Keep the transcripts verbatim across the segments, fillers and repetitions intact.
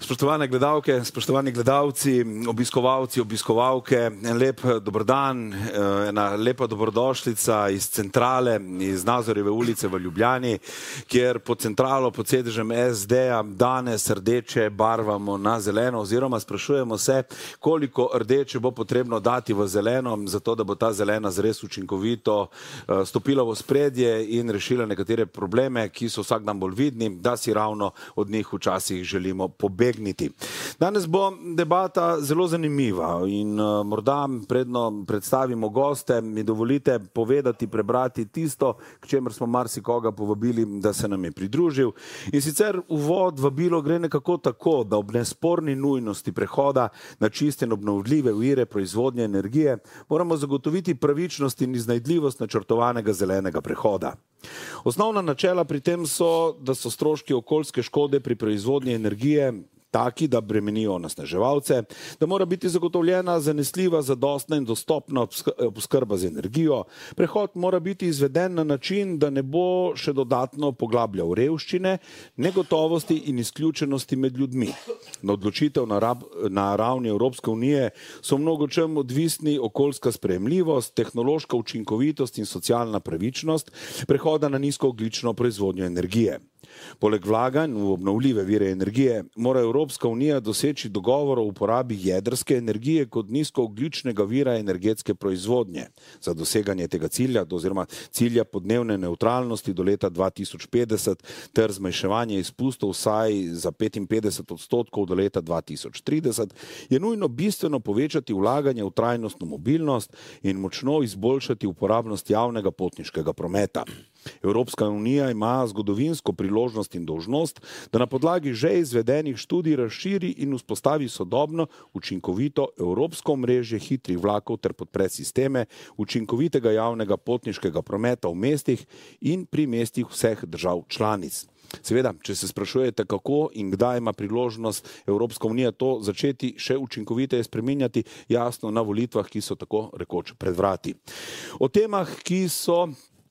Spoštovane gledalke, spoštovani gledalci, obiskovalci, obiskovalke, en lep dober dan, ena lepa dobrodošlica iz centrale, iz Nazorjeve ulice v Ljubljani, kjer pod centralo, pod sedežem es de-ja danes rdeče barvamo na zeleno, oziroma sprašujemo se, koliko rdeče bo potrebno dati v zeleno, zato da bo ta zelena zres učinkovito stopila v ospredje in rešila nekatere probleme, ki so vsak dan bolj vidni, da si ravno od njih včasih želimo pobegniti. Danes bo debata zelo zanimiva in uh, morda predno predstavimo goste, mi dovolite povedati, prebrati tisto, k čemer smo marsikoga povabili, da se nam je pridružil. In sicer uvod vabilo gre nekako tako, da ob nesporni nujnosti prehoda na čiste in obnovljive vire proizvodnje energije moramo zagotoviti pravičnost in iznajdljivost načrtovanega zelenega prehoda. Osnovna načela pri tem so, da so stroški okoljske škode pri proizvodnji energije taki, da bremenijo onesnaževalce, da mora biti zagotovljena zanesljiva, zadostna in dostopna oskrba z energijo. Prehod mora biti izveden na način, da ne bo še dodatno poglabljal revščine, negotovosti in izključenosti med ljudmi. Na odločitev na, rab, na ravni Evropske unije so mnogočem odvisni okoljska sprejemljivost, tehnološka učinkovitost in socialna pravičnost prehoda na nizkoogljično proizvodnjo energije. Poleg vlaganj v obnovljive vire energije mora Evropska unija doseči dogovor o uporabi jedrske energije kot nizkoogljičnega vira energetske proizvodnje. Za doseganje tega cilja, oziroma cilja podnebne nevtralnosti do leta dva tisoč petdeset ter zmanjševanje izpustov vsaj za petinpetdeset odstotkov do leta dva tisoč trideset, je nujno bistveno povečati vlaganje v trajnostno mobilnost in močno izboljšati uporabnost javnega potniškega prometa. Evropska unija ima zgodovinsko priložnost in dolžnost, da na podlagi že izvedenih študij razširi in vzpostavi sodobno, učinkovito evropsko omrežje hitrih vlakov ter podpre sisteme učinkovitega javnega potniškega prometa v mestih in pri mestih vseh držav članic. Seveda, če se sprašujete, kako in kdaj ima priložnost Evropska unija to začeti še učinkoviteje spreminjati, jasno na volitvah, ki so tako rekoč pred vrati. O temah, ki so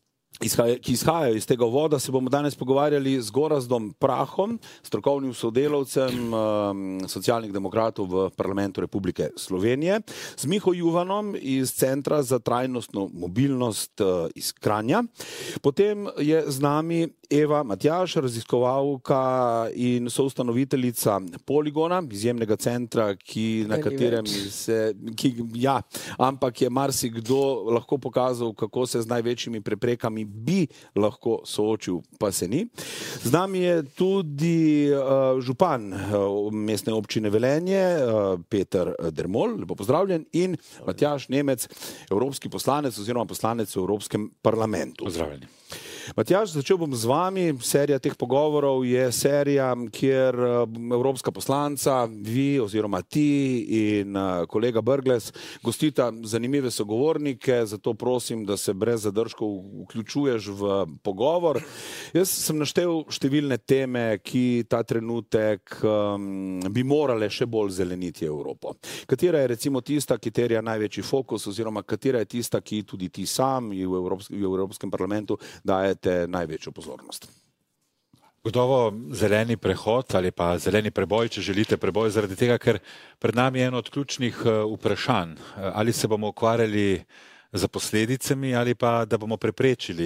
ki izhajajo iz tega uvoda, se bomo danes pogovarjali z Gorazdom Prahom, strokovnim sodelavcem socialnih demokratov v Parlamentu Republike Slovenije, z Miho Juvanom iz Centra za trajnostno mobilnost iz Kranja. Potem je z nami Eva Matjaž, raziskovalka in soustanoviteljica Poligona, izjemnega centra, ki, na katerem se, ki, ja, ampak je marsikdo lahko pokazal, kako se z največjimi preprekami bi lahko soočil, pa se ni. Z nami je tudi uh, župan uh, mestne občine Velenje, uh, Peter Dermol, lepo pozdravljen, in Matjaž Nemec, evropski poslanec oziroma poslanec v Evropskem parlamentu. Pozdravljeni. Matjaž, začel bom z vami. Serija teh pogovorov je serija, kjer evropska poslanca, vi oziroma ti in kolega Brglez gostita zanimive sogovornike, zato prosim, da se brez zadržkov vključuješ v pogovor. Jaz sem naštel številne teme, ki ta trenutek um, bi morale še bolj zeleniti Evropo. Katera je recimo tista, ki terja največji fokus, oziroma katera je tista, ki tudi ti sam v, Evropsk v Evropskem parlamentu dajete največjo pozornost? Gotovo zeleni prehod ali pa zeleni preboj, če želite preboj, zaradi tega, ker pred nami je eno od ključnih vprašanj. Ali se bomo ukvarjali z posledicami ali pa da bomo preprečili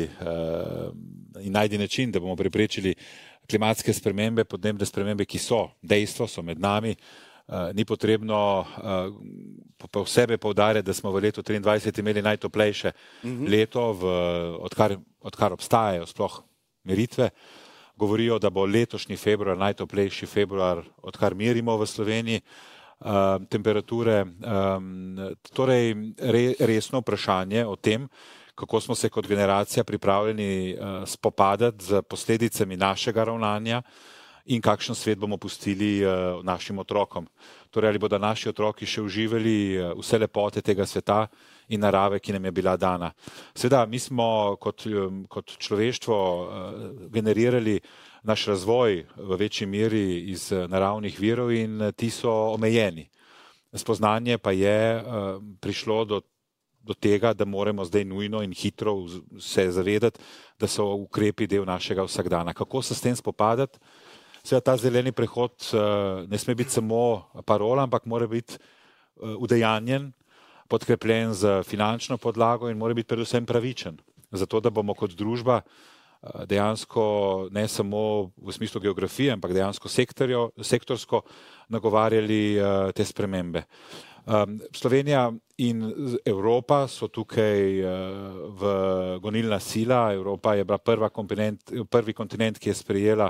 in najti način, da bomo preprečili klimatske spremembe, podnebne spremembe, ki so dejstvo, so med nami. Ni potrebno posebej poudarjati, da smo v letu triindvajset imeli najtoplejše leto, v, odkar, odkar obstajajo sploh meritve. Govorijo, da bo letošnji februar najtoplejši februar, odkar merimo v Sloveniji uh, temperature. Um, torej, re, resno vprašanje o tem, kako smo se kot generacija pripravljeni uh, spopadati z posledicami našega ravnanja in kakšen svet bomo pustili uh, našim otrokom. Torej, ali bodo naši otroki še uživali uh, vse lepote tega sveta in narave, ki nam je bila dana. Seveda, mi smo kot, kot človeštvo uh, generirali naš razvoj v večji meri iz naravnih virov in ti so omejeni. Spoznanje pa je uh, prišlo do do tega, da moramo zdaj nujno in hitro se zavedati, da so ukrepi del našega vsakdana. Kako se s tem spopadati? Seveda ta zeleni prehod ne sme biti samo parola, ampak mora biti udejanjen, podkrepljen z finančno podlago in mora biti predvsem pravičen. Zato, da bomo kot družba dejansko ne samo v smislu geografije, ampak dejansko sektorjo, sektorsko nagovarjali te spremembe. Slovenija in Evropa so tukaj v gonilna sila. Evropa je bila prva kontinent, prvi kontinent, ki je sprejela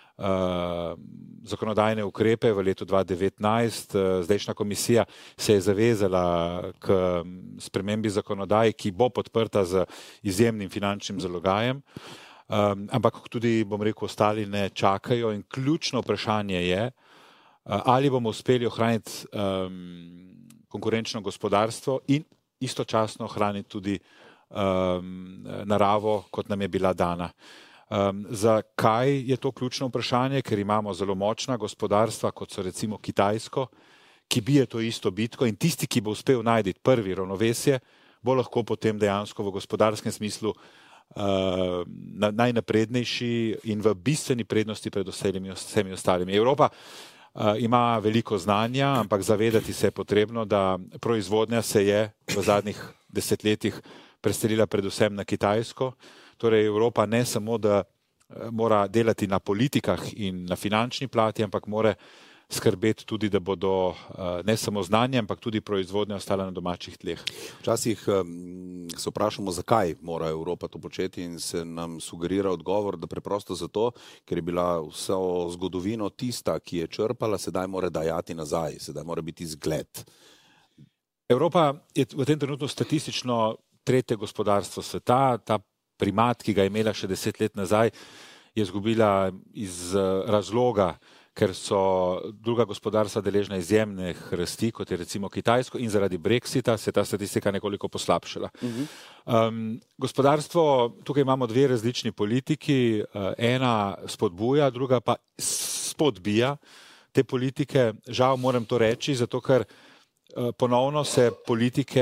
zakonodajne ukrepe v letu dva tisoč devetnajst. Zdajšnja komisija se je zavezala k spremembi zakonodaje, ki bo podprta z izjemnim finančnim zalogajem. Um, ampak tudi, bom rekel, ostali ne čakajo in ključno vprašanje je, ali bomo uspeli ohraniti um, konkurenčno gospodarstvo in istočasno ohraniti tudi um, naravo, kot nam je bila dana. Um, zakaj je to ključno vprašanje? Ker imamo zelo močna gospodarstva, kot so recimo Kitajsko, ki bije to isto bitko in tisti, ki bo uspel najti prvi ravnovesje, bo lahko potem dejansko v gospodarskem smislu Uh, najnaprednejši in v bistveni prednosti pred vsemi, vsemi ostalimi. Evropa uh, ima veliko znanja, ampak zavedati se je potrebno, da proizvodnja se je v zadnjih desetletjih preselila predvsem na Kitajsko. Torej Evropa ne samo, da uh, mora delati na politikah in na finančni plati, ampak mora skrbeti tudi, da bodo ne samo znanje, ampak tudi proizvodnja ostala na domačih tleh. Včasih se vprašamo, zakaj mora Evropa to početi in se nam sugerira odgovor, da preprosto zato, ker je bila vso zgodovino tista, ki je črpala, sedaj mora dajati nazaj, sedaj mora biti zgled. Evropa je v tem trenutku statistično tretje gospodarstvo sveta. Ta primat, ki ga je imela še deset let nazaj, je izgubila iz razloga, ker so druga gospodarstva deležna izjemnih rasti, kot je recimo Kitajsko, in zaradi Brexita se ta statistika nekoliko poslabšala. Um, gospodarstvo, tukaj imamo dve različni politiki, ena spodbuja, druga pa spodbija te politike. Žal moram to reči, zato ker ponovno se politike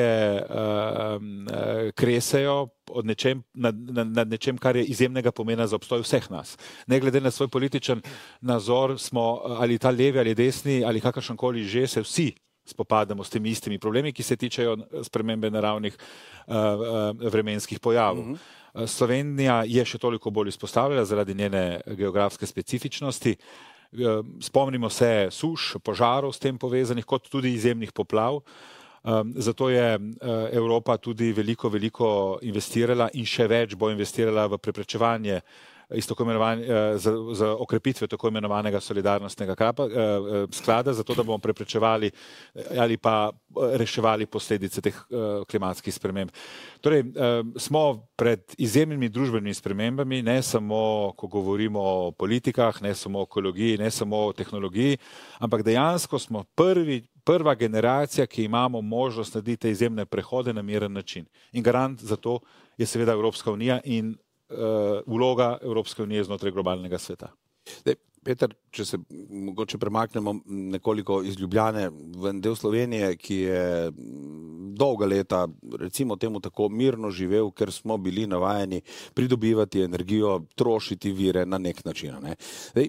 uh, kresejo od nečem, nad, nad nečem, kar je izjemnega pomena za obstoj vseh nas. Ne glede na svoj političen nazor, smo ali ta levi ali desni ali kakršenkoli že, se vsi spopadamo s temi istimi problemi, ki se tičejo spremembe naravnih uh, vremenskih pojavov. Uh-huh. Slovenija je še toliko bolj izpostavljena zaradi njene geografske specifičnosti. Spomnimo se suš, požarov s tem povezanih, kot tudi izjemnih poplav. Zato je Evropa tudi veliko, veliko investirala in še več bo investirala v preprečevanje za, za okrepitve tako imenovanega solidarnostnega krapa, sklada, zato da bomo preprečevali ali pa reševali posledice teh klimatskih sprememb. Torej, smo pred izjemnimi družbenimi spremembami, ne samo, ko govorimo o politikah, ne samo o ekologiji, ne samo o tehnologiji, ampak dejansko smo prvi, prva generacija, ki imamo možnost narediti izjemne prehode na miren način. In garant za to je seveda Evropska unija in Uh, vloga Evropske unije znotraj globalnega sveta. Dej, Peter, če se mogoče premaknemo nekoliko iz Ljubljane v en del Slovenije, ki je dolga leta, recimo temu tako, mirno živel, ker smo bili navajeni pridobivati energijo, trošiti vire na nek način. Ne? Dej,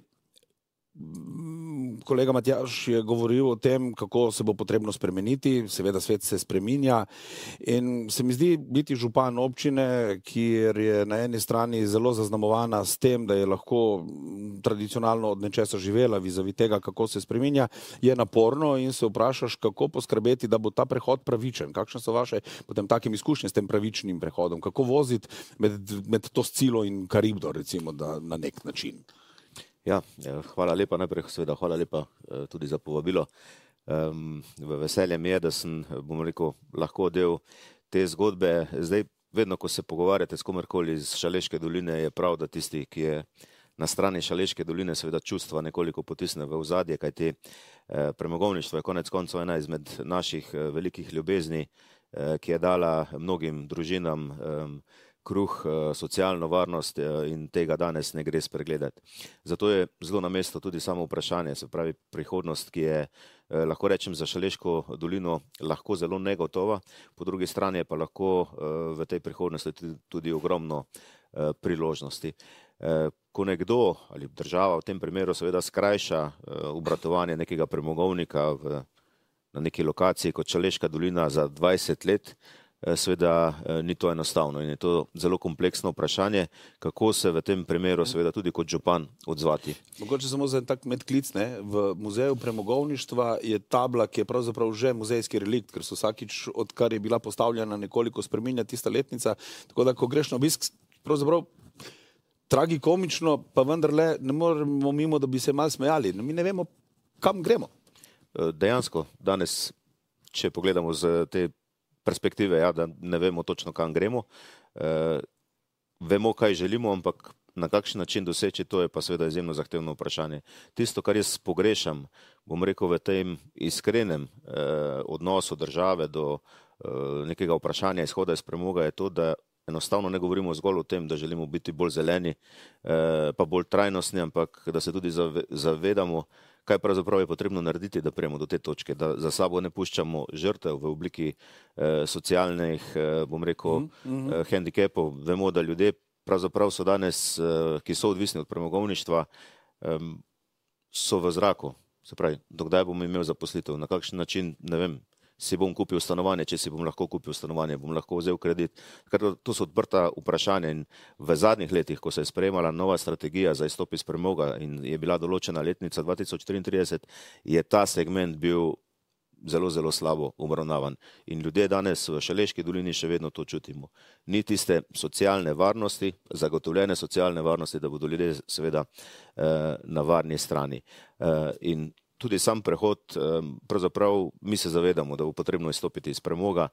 kolega Matjaž je govoril o tem, kako se bo potrebno spremeniti, seveda svet se spreminja in se mi zdi biti župan občine, kjer je na eni strani zelo zaznamovana s tem, da je lahko tradicionalno od nečesa živela vizavi tega, kako se spreminja, je naporno in se vprašaš, kako poskrbeti, da bo ta prehod pravičen. Kakšne so vaše potem takim izkušnje s tem pravičnim prehodom? Kako voziti med, med to Scilo in Karibdo, recimo, da na nek način? Ja, hvala lepa najprej, seveda hvala lepa tudi za povabilo. Um, veselje mi je, da sem, bom rekel, lahko del te zgodbe. Zdaj, vedno, ko se pogovarjate s komerkoli iz Šaleške doline, je prav, da tisti, ki je na strani Šaleške doline, seveda čustva nekoliko potisne v ozadje, kajti eh, premogovništvo je konec koncev ena izmed naših eh, velikih ljubezni, eh, ki je dala mnogim družinam eh, kruh, socialno varnost in tega danes ne gre spregledati. Zato je zelo na mesto tudi samo vprašanje, se pravi prihodnost, ki je, lahko rečem, za Šaleško dolino lahko zelo negotova, po drugi strani je pa lahko v tej prihodnosti tudi ogromno priložnosti. ko nekdo ali država v tem primeru seveda skrajša obratovanje nekega premogovnika v, na neki lokaciji kot Šaleška dolina za dvajset let, seveda ni to enostavno in je to zelo kompleksno vprašanje, kako se v tem primeru seveda tudi kot župan odzvati. Mogoče samo za en tak medklic, ne? V muzeju premogovništva je tabla, ki je pravzaprav že muzejski relikt, ker so vsakič, odkar je bila postavljena, nekoliko spreminja tista letnica, tako da, ko greš na obisk, pravzaprav tragikomično, pa vendarle ne moremo mimo, da bi se malo smejali. Mi ne vemo, kam gremo. Dejansko, danes, če pogledamo z te perspektive, ja, da ne vemo točno, kam gremo. E, vemo, kaj želimo, ampak na kakšen način doseči, to je pa seveda izjemno zahtevno vprašanje. Tisto, kar jaz pogrešam, bom rekel, v tem iskrenem e, odnosu države do e, nekega vprašanja izhoda iz premoga, je to, da enostavno ne govorimo zgolj o tem, da želimo biti bolj zeleni, e, pa bolj trajnostni, ampak da se tudi zave, zavedamo, kaj pravzaprav je potrebno narediti, da prijemo do te točke, da za sabo ne puščamo žrtev v obliki eh, socialnih, eh, bom rekel, mm -hmm. eh, hendikepov. Vemo, da ljudje pravzaprav so danes, eh, ki so odvisni od premogovništva, eh, so v zraku. Se pravi, dokdaj bom imel zaposlitev, na kakšen način, ne vem, si bom kupil stanovanje, če si bom lahko kupil stanovanje, bom lahko vzel kredit. Ker to so odprta vprašanja in v zadnjih letih, ko se je sprejemala nova strategija za izstop iz premoga in je bila določena letnica dva tisoč triintrideset, je ta segment bil zelo, zelo slabo obravnavan. In ljudje danes v Šaleški dolini še vedno to čutimo. Ni tiste socialne varnosti, zagotovljene socialne varnosti, da bodo ljudje seveda eh, na varni strani. Eh, in tudi sam prehod, pravzaprav mi se zavedamo, da bo potrebno izstopiti iz premoga,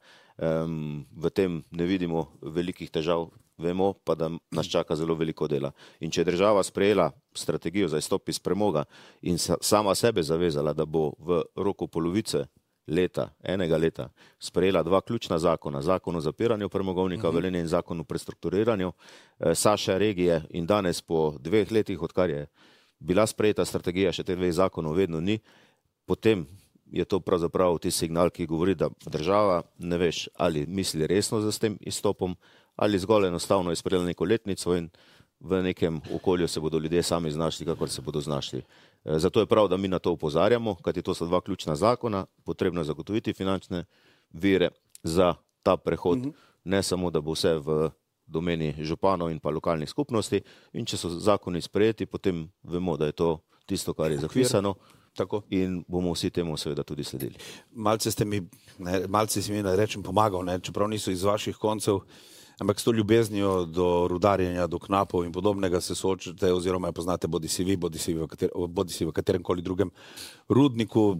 v tem ne vidimo velikih težav, vemo pa, da nas čaka zelo veliko dela. In če je država sprejela strategijo za izstop iz premoga in sama sebe zavezala, da bo v roku polovice leta, enega leta, sprejela dva ključna zakona, zakon o zapiranju premogovnika uh-huh. Velenje in zakon o prestrukturiranju Saše regije, in danes po dveh letih, odkar je bila sprejeta strategija, še te dveh zakonov vedno ni, potem je to pravzaprav ti signal, ki govori, da država ne veš, ali misli resno z tem izstopom, ali zgolj enostavno je sprejela neko letnico in v nekem okolju se bodo ljudje sami znašli, kakor se bodo znašli. Zato je prav, da mi na to opozarjamo, kajti to so dva ključna zakona, potrebno je zagotoviti finančne vire za ta prehod, mm-hmm. ne samo, da bo vse v domeni županov in pa lokalnih skupnosti, in če so zakoni sprejeti, potem vemo, da je to tisto, kar je zapisano. Tako. In bomo vsi temu seveda tudi sledili. Malce ste mi, ne, malce si mi ne rečem pomagal, ne, čeprav niso iz vaših koncev, ampak s to ljubeznijo do rudarjenja, do knapov in podobnega se soočate, oziroma je poznate bodi si vi, bodi si v, kater, bodi si v katerem koli drugem rudniku.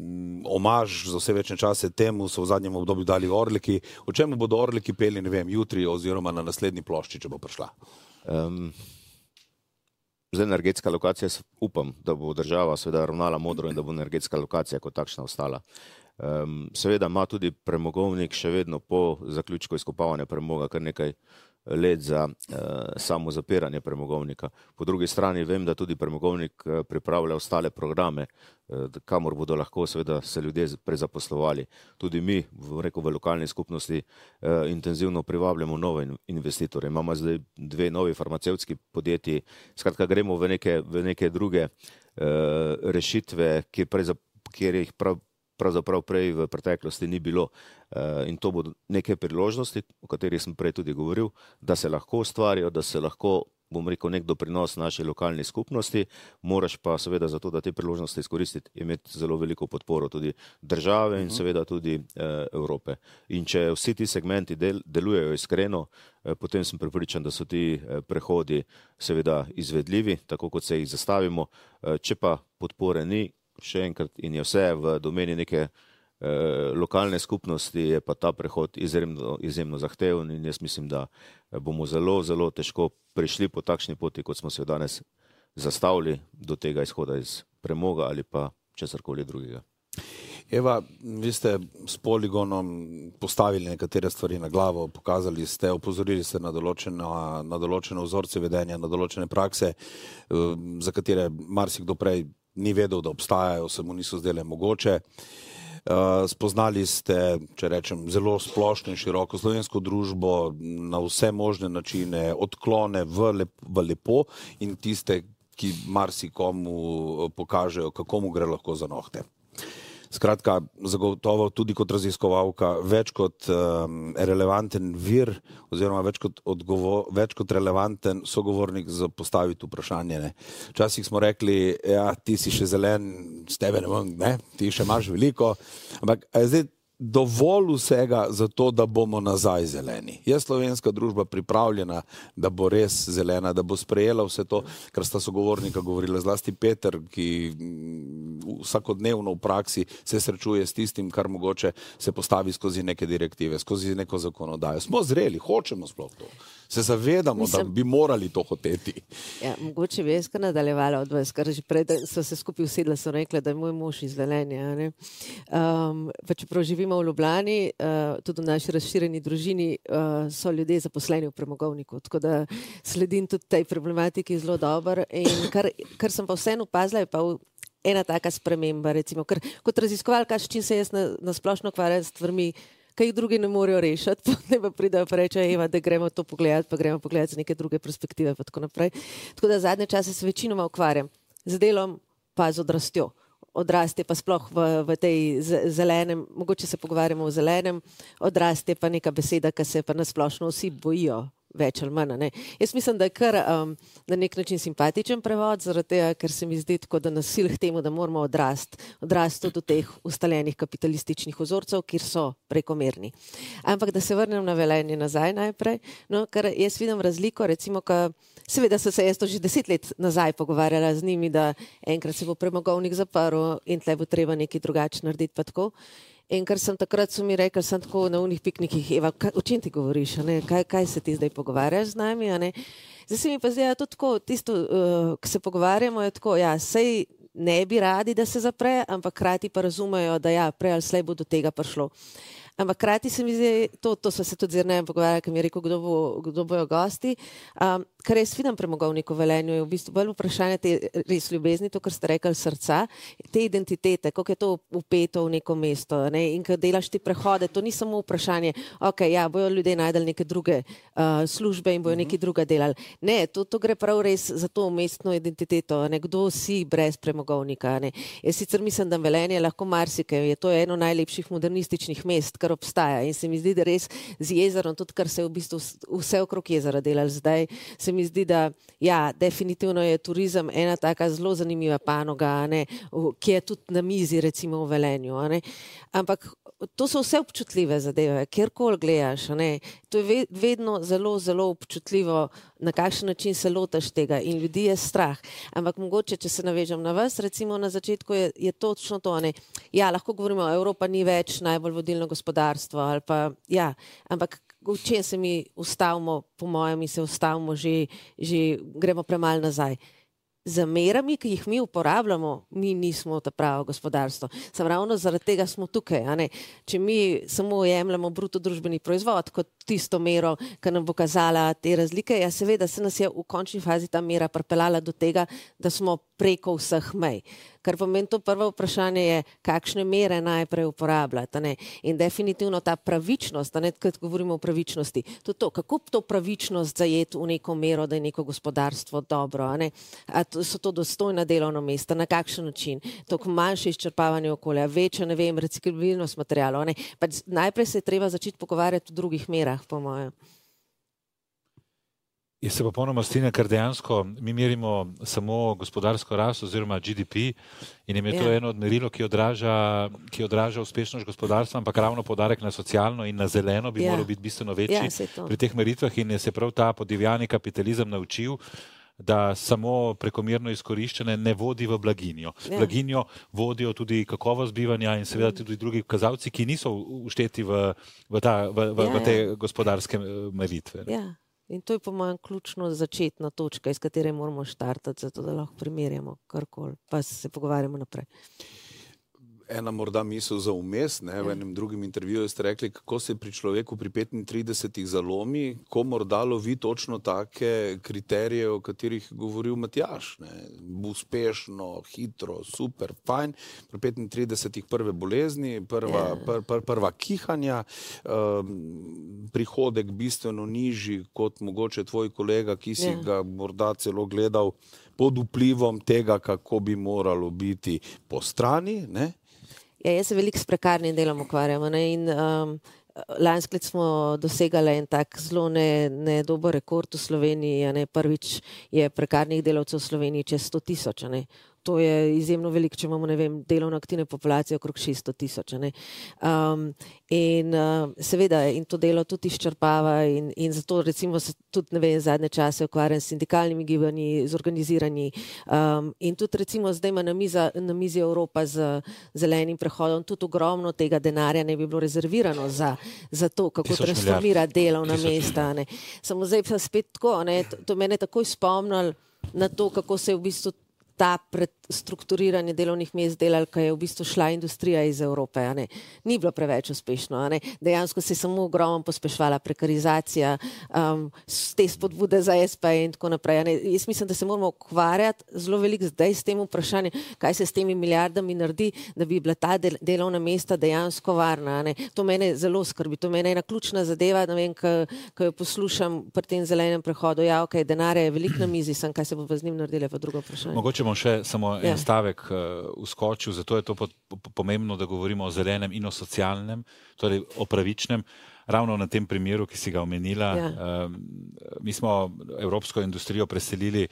Omaž za vse večne čase temu so v zadnjem obdobju dali Orleki. O čemu bodo Orleki peli, ne vem, jutri oziroma na naslednji plošči, če bo prišla? Um, Zdaj energetska lokacija, upam, da bo država seveda ravnala modro in da bo energetska lokacija kot takšna ostala. Um, seveda ima tudi premogovnik še vedno po zaključku izkopavanja premoga kar nekaj let za uh, samo zapiranje premogovnika. Po drugi strani vem, da tudi premogovnik uh, pripravlja ostale programe, uh, kamor bodo lahko seveda se ljudje prezaposlovali. Tudi mi v, rekel, v lokalni skupnosti uh, intenzivno privabljamo nove investitore. Imamo zdaj dve novi farmacevtski podjetji, skratka gremo v neke, v neke druge uh, rešitve, kjer, preza, kjer jih prav pravzaprav prej v preteklosti ni bilo. In to bodo neke priložnosti, o katerih sem prej tudi govoril, da se lahko ustvarijo, da se lahko, bom rekel, nek doprinos naši lokalni skupnosti, moraš pa seveda za to, da te priložnosti izkoristiti, imeti zelo veliko podporo tudi države in seveda tudi Evrope. In če vsi ti segmenti del, delujejo iskreno, potem sem prepričan, da so ti prehodi seveda izvedljivi, tako kot se jih zastavimo. Če pa podpore ni, še enkrat, in je vse v domeni neke eh, lokalne skupnosti, je pa ta prehod izjemno, izjemno zahteven in jaz mislim, da bomo zelo, zelo težko prišli po takšni poti, kot smo se jo danes zastavili do tega izhoda iz premoga ali pa česarkoli drugega. Eva, vi ste s poligonom postavili nekatere stvari na glavo, pokazali ste, opozorili ste na določene, na določene vzorce vedenja, na določene prakse, za katere marsikdo prej ni vedel, da obstajajo, se mu niso zdele mogoče. spoznali ste, če rečem, zelo splošno in široko slovensko družbo na vse možne načine, odklone v, lep, v lepo in tiste, ki marsikomu pokažejo, kako mu gre lahko za nohte. Skratka, zagotovo tudi kot raziskovalka več kot um, relevanten vir oziroma več kot, odgovor, več kot relevanten sogovornik za postaviti vprašanje. Ne. Včasih smo rekli, ja, ti si še zelen, s tebe ne vem, ne, ti še imaš veliko, ampak a je zdaj dovolj vsega za to, da bomo nazaj zeleni. Je slovenska družba pripravljena, da bo res zelena, da bo sprejela vse to, kar sta sogovornika govorila, zlasti Peter, ki vsakodnevno v praksi se srečuje s tistim, kar mogoče se postavi skozi neke direktive, skozi neko zakonodajo. Smo zreli, hočemo sploh to. Se zavedamo, Mislim, da bi morali to hoteti. Ja, mogoče bi jaz kar nadaljevala od vas, kar že prej, da so se skupaj usedla, so rekla, da je moj mož iz Velenja. Um, pa čeprav živimo v Ljubljani, uh, tudi v naši razširjeni družini uh, so ljudje zaposleni v premogovniku, tako da sledim tudi tej problematiki zelo dobro. In kar, kar sem pa vseeno opazila, je pa ena taka sprememba, recimo, ker kot raziskovalka, s čim se jaz na, na splošno ukvarjam s stvarmi, kaj drugi ne morejo rešiti, potem pa pridejo pa rečejo, Eva, da gremo to pogledati, pa gremo pogledati z neke druge perspektive, pa tako naprej. Tako da zadnje čase se večinoma ukvarjam z delom, pa z odrastjo. Odrast je pa sploh v, v tej zelenem, mogoče se pogovarjamo o zelenem, odrast je pa neka beseda, ki se pa nasplošno vsi bojijo, več ali manj. Ne. Jaz mislim, da je kar um, na nek način simpatičen prevod, zaradi tega, ker se mi zdi tako, da nas sil k temu, da moramo odrast, odrast tudi do teh ustaljenih kapitalističnih vzorcev, kjer so prekomerni. Ampak da se vrnem na Velenje nazaj najprej, no, ker jaz vidim razliko, recimo, ka, seveda so se jaz to že deset let nazaj pogovarjala z njimi, da enkrat se bo premogovnik zaprl in tle bo treba nekaj drugače narediti, pa tako. In ker sem takrat so mi rekli, sem tako na unih piknikih, Eva, kaj, o čem ti govoriš, a ne? Kaj, kaj se ti zdaj pogovarjaš z nami, a ne? Zdaj se mi pa zdaj to tako, tisto, uh, ki se pogovarjamo, je tako, ja, sej ne bi radi, da se zapre, ampak krati pa razumejo, da ja, prej ali slej bo do tega prišlo. Ampak krati se mi zdaj, to, to so se tudi zirnejem pogovarjali, ki mi je rekel, kdo, bo, kdo bojo gosti. Um, kar jaz vidim premogovnik v Velenju, je v bistvu bolj vprašanje te res ljubezni, to, kar ste rekli, srca, te identitete, kako je to upeto v neko mesto. Ne? In ko delaš ti prehode, to ni samo vprašanje, ok, ja, bojo ljudje najdeli neke druge uh, službe in bojo nekaj druga delali. Ne, to, to gre prav res za to mestno identiteto, ne? Kdo si brez premogovnika. Ne? Jaz sicer mislim, da Velenje lahko marsikaj, je to eno najlepših modernističnih mest, kar obstaja. In se mi zdi, da res z jezerom, tudi kar se je v bistvu vse okrog jezera delali zdaj, se mi zdi, da ja, definitivno je turizem ena taka zelo zanimiva panoga, ne, ki je tudi na mizi, recimo v Velenju. Ne. Ampak to so vse občutljive zadeve, kjerkoli gledaš. Ne. To je vedno zelo, zelo občutljivo, na kakšen način se lotaš tega in ljudi je strah. Ampak mogoče, če se navežem na vas, recimo na začetku je, je točno to. Ne. Ja, lahko govorimo, Evropa ni več najbolj vodilno gospodarstvo, ali pa ja, ampak v čem se mi ustavimo, po mojem, mi se ustavimo že, že gremo premalo nazaj. Z merami, ki jih mi uporabljamo, mi nismo ta pravo gospodarstvo. Sam ravno zaradi tega smo tukaj. A ne? Če mi samo jemljamo bruto družbeni proizvod kot tisto mero, ki nam bo kazala te razlike, ja seveda se nas je v končni fazi ta mera pripeljala do tega, da smo preko vseh mej. Kar pomeni to prvo vprašanje je, kakšne mere najprej uporabljati. Ne? In definitivno ta pravičnost, ne, kad govorimo o pravičnosti, to to, kako to pravičnost zajeti v neko mero, da je neko gospodarstvo dobro, a ne? A to, so to dostojna delovna mesta, na kakšen način, to manjše izčrpavanje okolja, večja, ne vem, reciklabilnost materialov. Pač najprej se je treba začeti pogovarjati o drugih merah, po mojem. Jaz se popolnoma strinjam, ker dejansko mi merimo samo gospodarsko rast oziroma G D P in je to ja. eno od merilo, ki odraža, ki odraža uspešnost gospodarstva, ampak ravno poudarek na socialno in na zeleno bi ja. moral biti bistveno večji ja, pri teh meritvah in je se prav ta podivjani kapitalizem naučil, da samo prekomerno izkoriščanje ne vodi v blaginjo. Ja. Blaginjo vodijo tudi kakovost bivanja in seveda tudi drugi kazalci, ki niso ušteti v, v, ta, v, v, ja, v te ja. gospodarske meritve. Ja. In to je po mojem ključno začetna točka, iz katere moramo štartati, zato da lahko primerjamo karkoli, pa se pogovarjamo naprej. ena morda misel za vmes, ne, v enem drugim intervjuju ste rekli, kako se pri človeku pri petintridesetih zalomi, ko morda lovi točno take kriterije, o katerih govoril Matjaž, ne, uspešno, hitro, super, fajn, pri petintridesetih prve bolezni, prva, pr, pr, prva kihanja, um, prihodek bistveno nižji kot mogoče tvoj kolega, ki si ga morda celo gledal pod vplivom tega, kako bi moralo biti po strani, ne? Ja, jaz se veliko s prekarnim delom ukvarjam, ne, in um, lansko leto smo dosegali en tak zelo ne, ne dober rekord v Sloveniji, ne, prvič je prekarnih delavcev v Sloveniji čez sto tisoč, ne. To je izjemno veliko, če imamo, ne vem, delovno aktivne populacije okrog šeststo tisoč. Um, in uh, seveda, in to delo tudi izčrpava in, in zato recimo se tudi, ne vem, zadnje čase ukvarjam s sindikalnimi gibanji, z organiziranji um, in tudi recimo zdaj ima na, miza, na mizi Evropa z zelenim prehodom tudi ogromno tega denarja ne bi bilo rezervirano za, za to, kako transformirati delovna mesta. Ne. Samo zdaj pa spet tako, ne, to, to mene takoj spomnil na to, kako se je v bistvu ta prestrukturiranje delovnih mest delali, ko je v bistvu šla industrija iz Evrope. A ne. Ni bilo preveč uspešno. A ne. Dejansko se je samo ogromno pospešvala prekarizacija, um, te spodbude za es pe in tako naprej. A ne. Jaz mislim, da se moramo ukvarjati zelo veliko zdaj s tem vprašanjem, kaj se s temi milijardami naredi, da bi bila ta del, delovna mesta dejansko varna. A ne. To mene zelo skrbi. To mene je ena ključna zadeva, ne vem, ko jo poslušam pri tem zelenem prehodu. Ja, ok, denarja je veliko na mizi, sem, kaj se bo z njim naredile, pa drugo vprašanje. Mogoče bom še samo en Ja. stavek uh, uskočil, zato je to po, po, pomembno, da govorimo o zelenem in o socialnem, torej o pravičnem, ravno na tem primeru, ki si ga omenila. Ja. Uh, mi smo evropsko industrijo preselili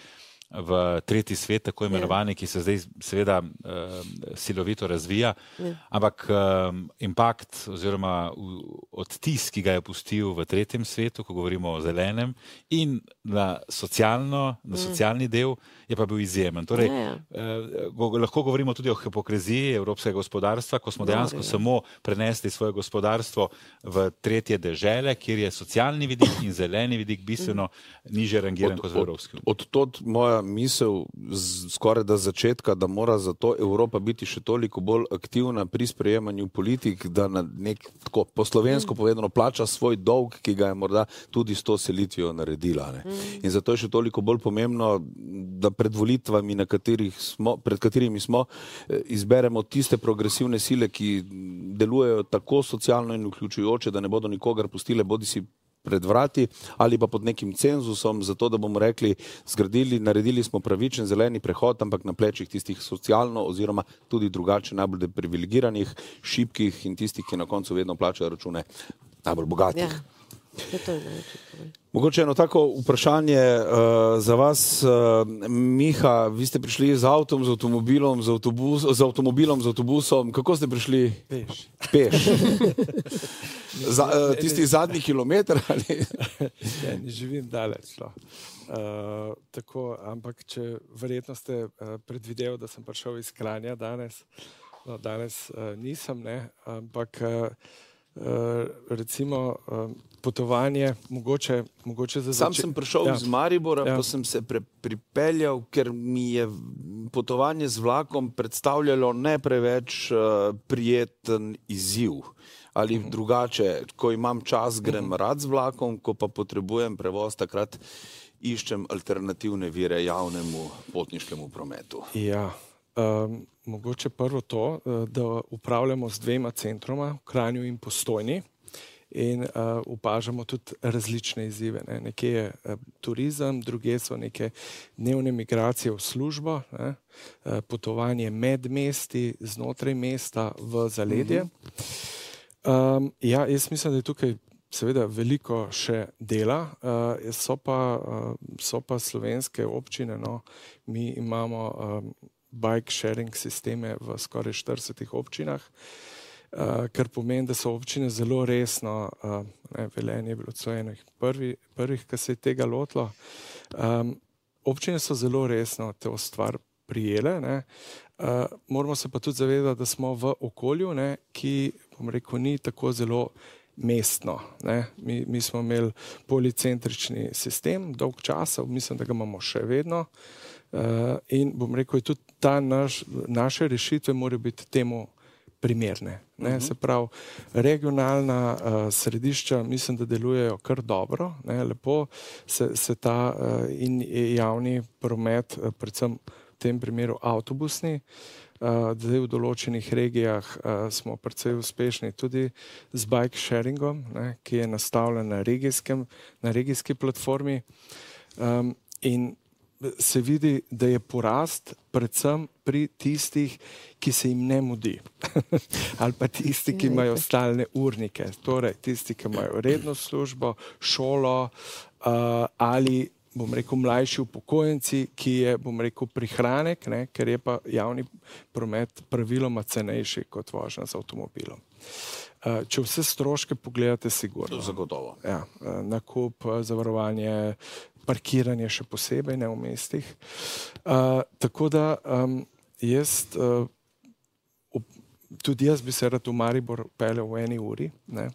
v tretji svet, tako imenovani, ki se zdaj seveda uh, silovito razvija, Ja. ampak um, impact oziroma v, odtis, ki ga je pustil v tretjem svetu, ko govorimo o zelenem, in na, socialno, na socialni del je pa bil izjemen. Torej, Ja, ja. eh, go, lahko govorimo tudi o hipokreziji evropskega gospodarstva, ko smo dejansko Dobro, ja. samo prenesli svoje gospodarstvo v tretje dežele, kjer je socialni vidik in zeleni vidik bistveno nižje rangiran kot v Evropski uniji. Od tod moja misel z, skoraj da začetka, da mora zato Evropa biti še toliko bolj aktivna pri sprejemanju politik, da na nek, tako po slovensko povedano, plača svoj dolg, ki ga je morda tudi s to selitvijo naredila. Ne. In zato je še toliko bolj pomembno, da pred volitvami, na katerih smo, pred katerimi smo, izberemo tiste progresivne sile, ki delujejo tako socialno in vključujoče, da ne bodo nikogar pustile bodisi pred vrati ali pa pod nekim cenzusom, zato da bomo rekli, zgradili, naredili smo pravičen zeleni prehod, ampak na plečih tistih socialno oziroma tudi drugače najbolj deprivilegiranih, šibkih in tistih, ki na koncu vedno plačajo račune najbolj bogatih. Ja. Ja, to je največji problem. Mogoče eno tako vprašanje uh, za vas, uh, Miha, vi ste prišli z avtom, z avtomobilom, z, avtobus, z avtomobilom, z avtobusom, kako ste prišli? Peš. Peš. Za, uh, tisti zadnji kilometer ali? Ja, ne živim daleč. No. Uh, tako, ampak če verjetno ste uh, predvideli, da sem prišel iz Kranja danes, no, danes uh, nisem, ne, ampak uh, uh, recimo uh, potovanje, mogoče, mogoče za Sam začetek. sem prišel Ja. iz Maribora, Ja. pa sem se pre, pripeljal, ker mi je potovanje z vlakom predstavljalo ne preveč uh, prijeten izziv. Ali drugače, ko imam čas, grem rad z vlakom, ko pa potrebujem prevoz, takrat iščem alternativne vire javnemu potniškemu prometu. Ja, um, mogoče prvo to, da upravljamo z dvema centroma, v Kranju in Postojni, in uh, opažamo tudi različne izzive. Ne. Nekje je uh, turizem, druge so neke dnevne migracije v službo, ne. Uh, potovanje med mesti, znotraj mesta v zaledje. Um, ja, jaz mislim, da je tukaj seveda veliko še dela, uh, so, pa, uh, so pa slovenske občine, no, mi imamo um, bike sharing sisteme v skoraj štiridesetih občinah, uh, kar pomeni, da so občine zelo resno, uh, ne, Velenje je bilo celo enih prvi, prvih, ki se je tega lotilo. Um, občine so zelo resno to stvar prijele, ne. Uh, moramo se pa tudi zavedati, da smo v okolju, ne, ki, bom rekel, ni tako zelo mestno. Ne. Mi, mi smo imeli policentrični sistem dolg časa, mislim, da ga imamo še vedno. Uh, in bom rekel, tudi ta naš, naše rešitve morajo biti temu primerne. Ne? Se pravi, regionalna uh, središča mislim, da delujejo kar dobro, ne? Lepo se, se ta uh, in javni promet, uh, predvsem v tem primeru avtobusni, uh, zdaj v določenih regijah uh, smo precej uspešni tudi z bike sharingom, ne? Ki je nastavljen na regijskem, na regijski platformi um, in se vidi, da je porast predvsem pri tistih, ki se jim ne mudi. Ali pa tisti, ki imajo stalne urnike. Torej, tisti, ki imajo redno službo, šolo uh, ali, bom rekel, mlajši upokojenci, ki je, bom rekel, prihranek, ne, ker je pa javni promet praviloma cenejši kot vožnja z avtomobilom. Uh, če vse stroške pogledate, sigurno. Zagotovo. Ja, uh, nakup, zavarovanje, parkiranje še posebej, ne v mestih. Uh, tako da um, jaz, uh, up, tudi jaz bi se rad v Maribor peljal v eni uri. Ne.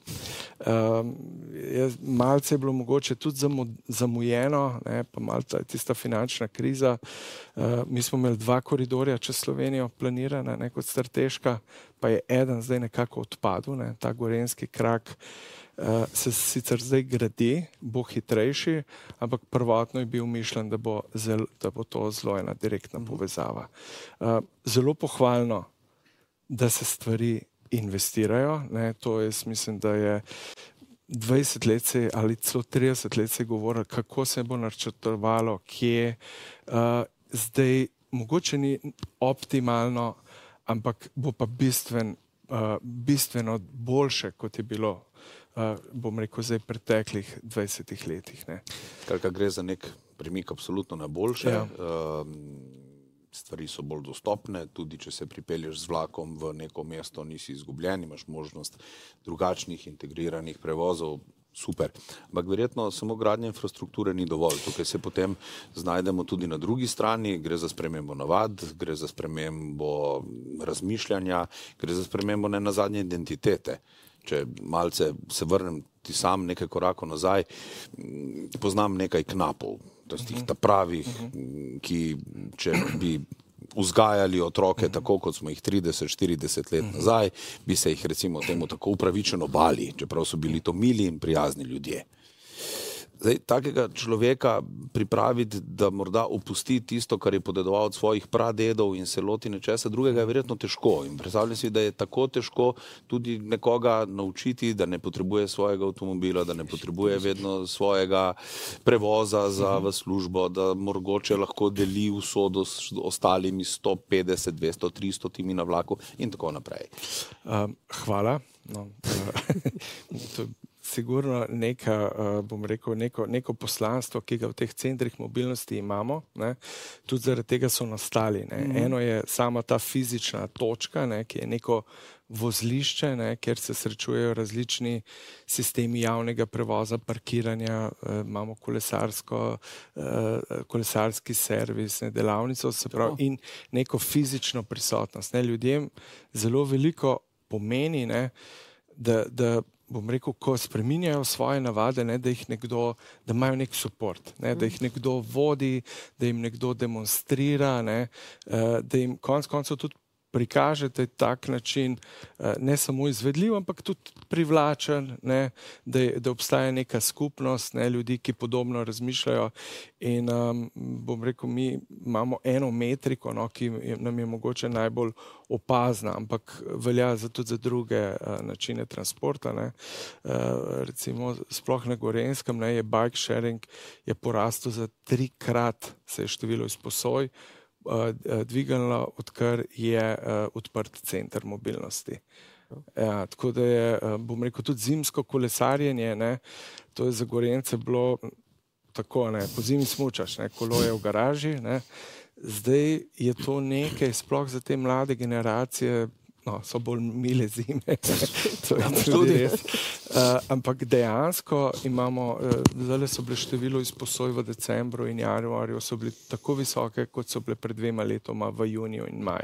Um, jaz, malce je bilo mogoče tudi zamu, zamujeno, ne, pa malce tista finančna kriza. Uh, mi smo imeli dva koridorja čez Slovenijo planirana, ne, kot strateška, pa je eden zdaj nekako odpadel, ne, ta gorenjski krak. Uh, se sicer zdaj gradi, bo hitrejši, ampak prvotno je bil mišljen, da bo, zel, da bo to zelo ena direktna povezava. Uh, zelo pohvalno, da se stvari investirajo. Ne, to jaz mislim, da je dvajset let se, ali celo trideset let se je govorilo, kako se bo načrtovalo, kje. Uh, zdaj mogoče ni optimalno, ampak bo pa bistven, uh, bistveno boljše, kot je bilo Uh, bom rekel, zdaj preteklih dvajsetih letih. Ne. Skratka, gre za nek premik absolutno na boljše. Ja. Um, stvari so bolj dostopne, tudi če se pripelješ z vlakom v neko mesto, nisi izgubljen, imaš možnost drugačnih integriranih prevozov, super. Ampak verjetno samo gradnja infrastrukture ni dovolj. Tukaj se potem znajdemo tudi na drugi strani, gre za spremembo navad, gre za spremembo razmišljanja, gre za spremembo ne nazadnje identitete. Če malce se vrnem ti sam nekaj korakov nazaj, poznam nekaj knapov, tistih ta pravih, ki če bi vzgajali otroke tako, kot smo jih trideset štirideset let nazaj, bi se jih recimo temu tako upravičeno bali, čeprav so bili to mili in prijazni ljudje. Zdaj, takega človeka pripraviti, da morda opusti tisto, kar je podedoval od svojih pradedov in se loti nečesa drugega, je verjetno težko. In predstavljam si, da je tako težko tudi nekoga naučiti, da ne potrebuje svojega avtomobila, da ne potrebuje vedno svojega prevoza za v službo, da mogoče lahko deli usodo s ostalimi sto petdeset, dvesto, tristo timi na vlaku in tako naprej. Um, hvala. No, to sigurno neka, bom rekel, neko, neko poslanstvo, ki ga v teh centrih mobilnosti imamo, ne, tudi zaradi tega so nastali. Ne. Mm. Eno je sama ta fizična točka, ne, ki je neko vozlišče, ne, kjer se srečujejo različni sistemi javnega prevoza, parkiranja, eh, imamo kolesarsko, eh, kolesarski servis, ne, delavnico, se pravi, in neko fizično prisotnost. Ne. Ljudem zelo veliko pomeni, ne, da, da bom rekel, ko spreminjajo svoje navade, ne, da jih nekdo, da imajo nek support, ne, da jih nekdo vodi, da jim nekdo demonstrira, ne, da jim konec koncev tudi prikažete tak način, ne samo izvedljiv, ampak tudi privlačen, ne, da, da obstaja neka skupnost, ne, ljudi, ki podobno razmišljajo. In um, bom rekel, mi imamo eno metriko, no, ki nam je mogoče najbolj opazna, ampak velja za tudi za druge uh, načine transporta. Ne. Uh, recimo, sploh na Gorenjskem, ne, je bike sharing je porastel za trikrat, se je število izposoj dvignilo, odkar je uh, odprt center mobilnosti. Ja, tako da je, uh, bom rekel, tudi zimsko kolesarjenje, ne, to je za Gorenjce bilo tako, ne, po zimi smučaš, ne, kolo je v garaži, ne, zdaj je to nekaj, sploh za te mlade generacije, no, so bolj mile zime, to je tudi res. Uh, ampak dejansko imamo, uh, zdaj so bile število izposoj v decembru in januarju, so bile tako visoke, kot so bile pred dvema letoma v juniju in maju.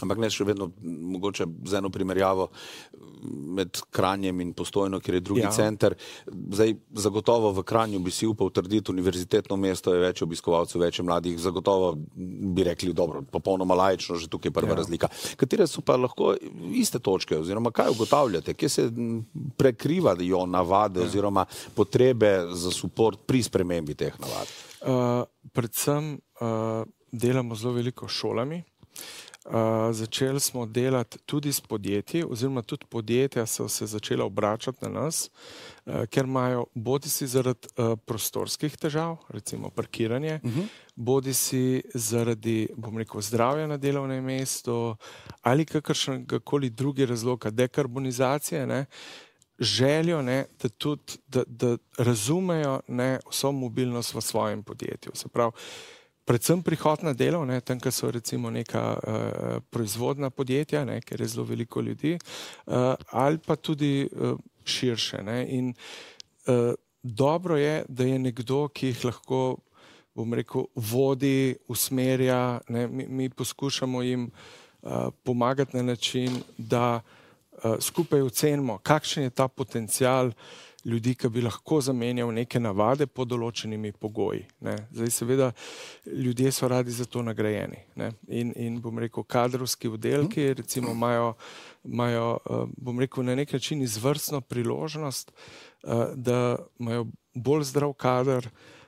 Ampak ne, še vedno mogoče z eno primerjavo med Kranjem in Postojno, kjer je drugi ja. center. Zdaj, zagotovo v Kranju bi si upal trditi, univerzitetno mesto je več obiskovalcev, več mladih, zagotovo bi rekli, dobro, popolnoma laično, že tukaj je prva ja. razlika. Katere so pa lahko iste točke, oziroma kaj ugotavljate, kje se prekrivajo navade ja. oziroma potrebe za suport pri spremembi teh navad? Uh, predvsem uh, delamo zelo veliko šolami. Uh, začeli smo delati tudi s podjetji, oziroma tudi podjetja so se začela obračati na nas, uh, ker imajo bodisi zaradi uh, prostorskih težav, recimo parkiranje, uh-huh. bodisi zaradi, bom rekel, zdravja na delovnem mestu ali kakršnega koli drugi razloga, dekarbonizacije, ne, željo, ne, da tudi da, da razumejo, ne, vso mobilnost v svojem podjetju. Se pravi, predvsem prihod na delo, ne, tam, kjer so recimo neka uh, proizvodna podjetja, ne, ker je zelo veliko ljudi, uh, ali pa tudi uh, širše. Ne. In uh, dobro je, da je nekdo, ki jih lahko, bom rekel, vodi, usmerja. Ne. Mi, mi poskušamo jim uh, pomagati na način, da uh, skupaj ocenimo, kakšen je ta potencial ljudi, ki bi lahko zamenjal neke navade pod določenimi pogoji. Ne. Zdaj seveda ljudje so radi za to nagrajeni. Ne. In, in bom rekel, kadrovski oddelki recimo imajo, imajo bom rekel, na nek način izvrstno priložnost, da imajo bolj zdrav kader,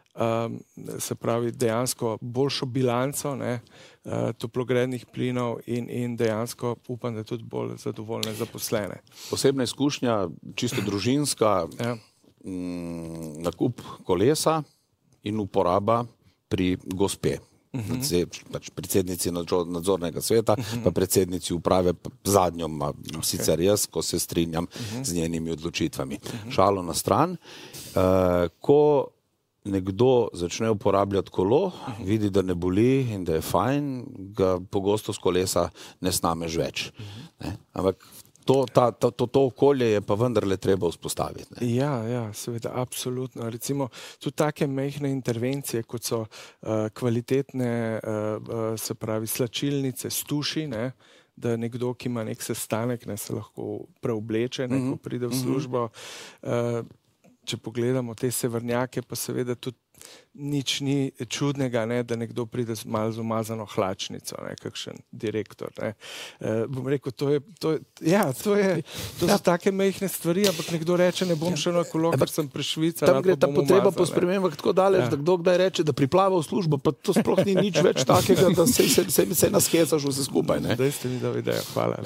se pravi dejansko boljšo bilanco, ne, toplogrednih plinov in, in dejansko upam, da tudi bolj zadovoljne zaposlene. Posebna izkušnja, čisto družinska, ja. m, nakup kolesa in uporaba pri gospe. Uh-huh. Pač predsednici nadzornega sveta, uh-huh. pa predsednici uprave, zadnjo, okay. sicer jaz, ko se strinjam uh-huh. z njenimi odločitvami. Uh-huh. Šalo na stran. Uh, ko nekdo začne uporabljati kolo, vidi, da ne boli in da je fajn, ga pogosto s kolesa ne snameš več. Ne? Ampak to, ta, to, to, to okolje je pa vendarle treba vzpostaviti. Ne? Ja, ja, seveda, absolutno. Recimo, tudi take mehne intervencije, kot so uh, kvalitetne, uh, se pravi, slačilnice, stuši, ne? Da nekdo, ki ima nek sestanek, ne, se lahko preobleče, ne, ko pride v službo. Uh, Če pogledamo te severnjake, pa seveda tudi nič ni čudnega, ne, da nekdo pride z malo z umazano hlačnico, ne, kakšen direktor. Ne. E, bom rekel, to je, to je, ja, to je, to so ja. take mehne stvari, ampak nekdo reče, ne bom šel na kolo, ker sem prešvican. Tam gre ta potreba umazal, po spremembah tako daleč, ja. da kdo kdaj reče, da priplava v službo, pa to sploh ni nič več takega, da se, se, se, se naskecaš vse skupaj. Ne. Daj ste mi dal idejo, hvala.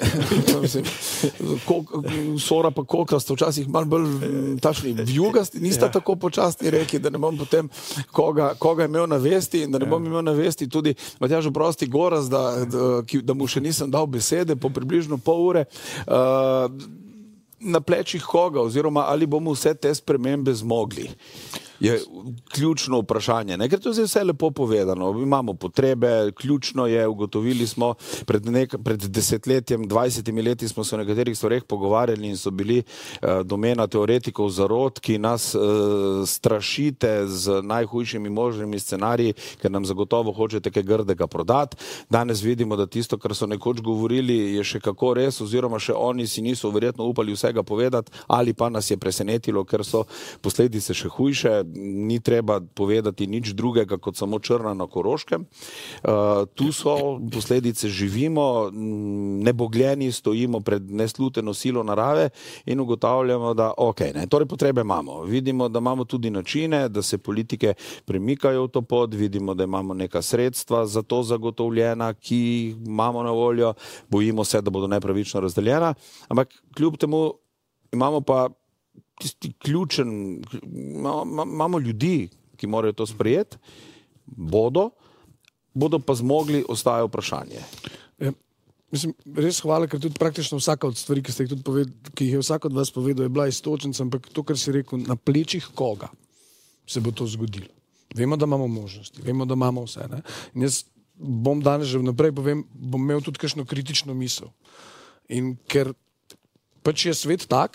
Sora pa kokra sta včasih malo bolj tačni vjugasti, nista ja. tako počasni reki, da ne bom potem Koga, koga je imel na vesti in da ne bom imel na vesti tudi Matjaž Oprosti Goraz, da, da, ki, da mu še nisem dal besede po približno pol ure. Uh, na plečih koga oziroma ali bomo vse te spremembe zmogli? Je ključno vprašanje. Ne? Ker to je vse lepo povedano. Imamo potrebe, ključno je, ugotovili smo, pred, nek, pred desetletjem, dvajsetimi leti smo se o nekaterih stvareh pogovarjali in so bili uh, domena teoretikov zarod, ki nas uh, strašite z najhujšimi možnimi scenariji, ker nam zagotovo hočete kaj grdega prodati. Danes vidimo, da tisto, kar so nekoč govorili, je še kako res, oziroma še oni si niso verjetno upali vsega povedati, ali pa nas je presenetilo, ker so posledice še hujše. Ni treba povedati nič drugega kot samo črna na Koroškem. Uh, tu so posledice, živimo, nebogljeni, stojimo pred nesluteno silo narave in ugotavljamo, da ok, ne, torej potrebe imamo. Vidimo, da imamo tudi načine, da se politike premikajo v to pot, vidimo, da imamo neka sredstva za to zagotovljena, ki imamo na voljo, bojimo se, da bodo nepravično razdeljena, ampak kljub temu imamo pa tisti ključen, imamo ljudi, ki morajo to sprejeti, bodo, bodo pa zmogli, ostaja vprašanje. Ja, mislim, res hvala, ker tudi praktično vsaka od stvari, ki ste jih tudi povedali, ki jih je vsak od vas povedal, je bila istočnica, ampak to, kar si rekel, na plečih koga se bo to zgodilo. Vemo, da imamo možnosti, vemo, da imamo vse. Ne? In jaz bom danes že vnaprej povem, bom imel tudi kakšno kritično misel. In ker pač je svet tak, ne?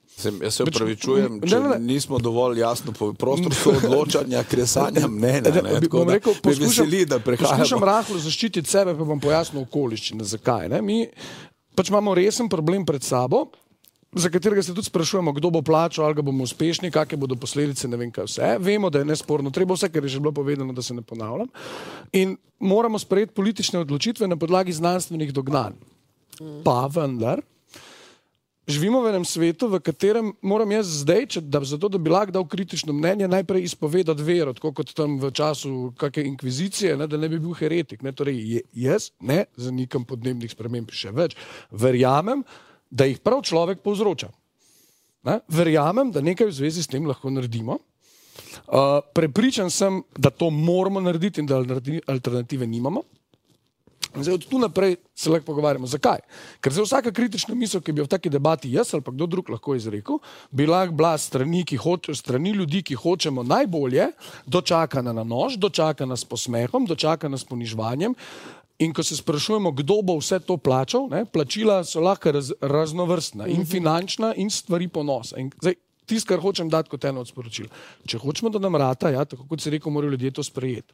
Sem, jaz se upravičujem, če ne, ne, ne. nismo dovolj jasno povedali, prostor so odločanja, kresanja mnenja. Ne, ne, tako da rekel, me veseli, da prehajamo. Poskušam rahlo zaščititi sebe, pa bom pojasnil okoliščine, zakaj. Ne? Mi pač imamo resen problem pred sabo, za katerega se tudi sprašujemo, kdo bo plačal, ali ga bomo uspešni, kakšne bodo posledice, ne vem kaj vse. Vemo, da je nesporno treba vse, kar je že bilo povedano, da se ne ponavljam. In moramo sprejeti politične odločitve na podlagi znanstvenih dognanj. Pa vendar, živimo v enem svetu, v katerem moram jaz zdaj, če, da, zato da bi lahko dal kritično mnenje, najprej izpovedati vero, tako kot tam v času kakšne inkvizicije, ne, da ne bi bil heretik. Ne, torej, jaz ne zanikam podnebnih sprememb še več. Verjamem, da jih prav človek povzroča. Ne, verjamem, da nekaj v zvezi s tem lahko naredimo. Uh, prepričan sem, da to moramo narediti in da alternative nimamo. Zdaj, od tu naprej se lahko pogovarjamo. Zakaj? Ker zdaj vsaka kritična misel, ki bi v taki debati jaz ali pa kdo drug lahko izrekel, bi lahko bila strani, ki hoče, strani ljudi, ki hočemo najbolje, dočakana na nož, dočakana s posmehom, dočakana s ponižvanjem. In ko se sprašujemo, kdo bo vse to plačal, ne, plačila so lahko raz, raznovrstna in finančna in stvari ponosa. In zdaj, tisto, kar hočem dati kot eno od sporočil. Če hočemo, da nam rata, ja, tako kot se rekel, morajo ljudje to sprejeti.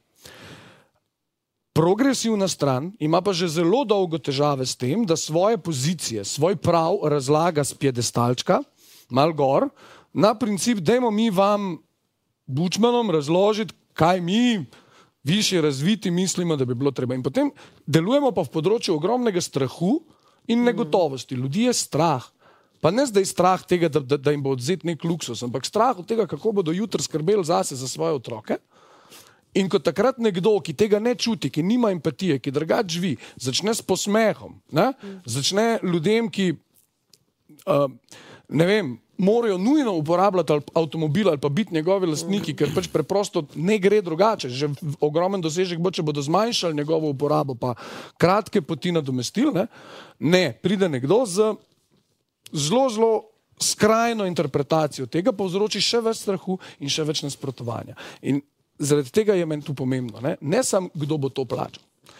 Progresivna stran ima pa že zelo dolgo težave s tem, da svoje pozicije, svoj prav razlaga s piedestalčka, mal gor, na princip, dajmo mi vam, bučmanom, razložiti, kaj mi, višje razviti, mislimo, da bi bilo treba. In potem delujemo pa v področju ogromnega strahu in negotovosti. Ljudi je strah. Pa ne zdaj strah tega, da, da, da jim bo odzet nek luksus, ampak strah od tega, kako bodo jutri skrbeli zase, za svoje otroke. In ko takrat nekdo, ki tega ne čuti, ki nima empatije, ki drugače živi, začne s posmehom, ne? Začne ljudem, ki uh, ne vem, morajo nujno uporabljati avtomobil ali pa biti njegovi lastniki, ker pač preprosto ne gre drugače. Že ogromen dosežek bo, če bodo zmanjšali njegovo uporabo, pa kratke poti nadomestili. Ne? ne, pride nekdo z zelo, zelo skrajno interpretacijo tega, povzroči še več strahu in še več nasprotovanja. In zaradi tega je meni tu pomembno. Ne, ne samo, kdo bo to plačal.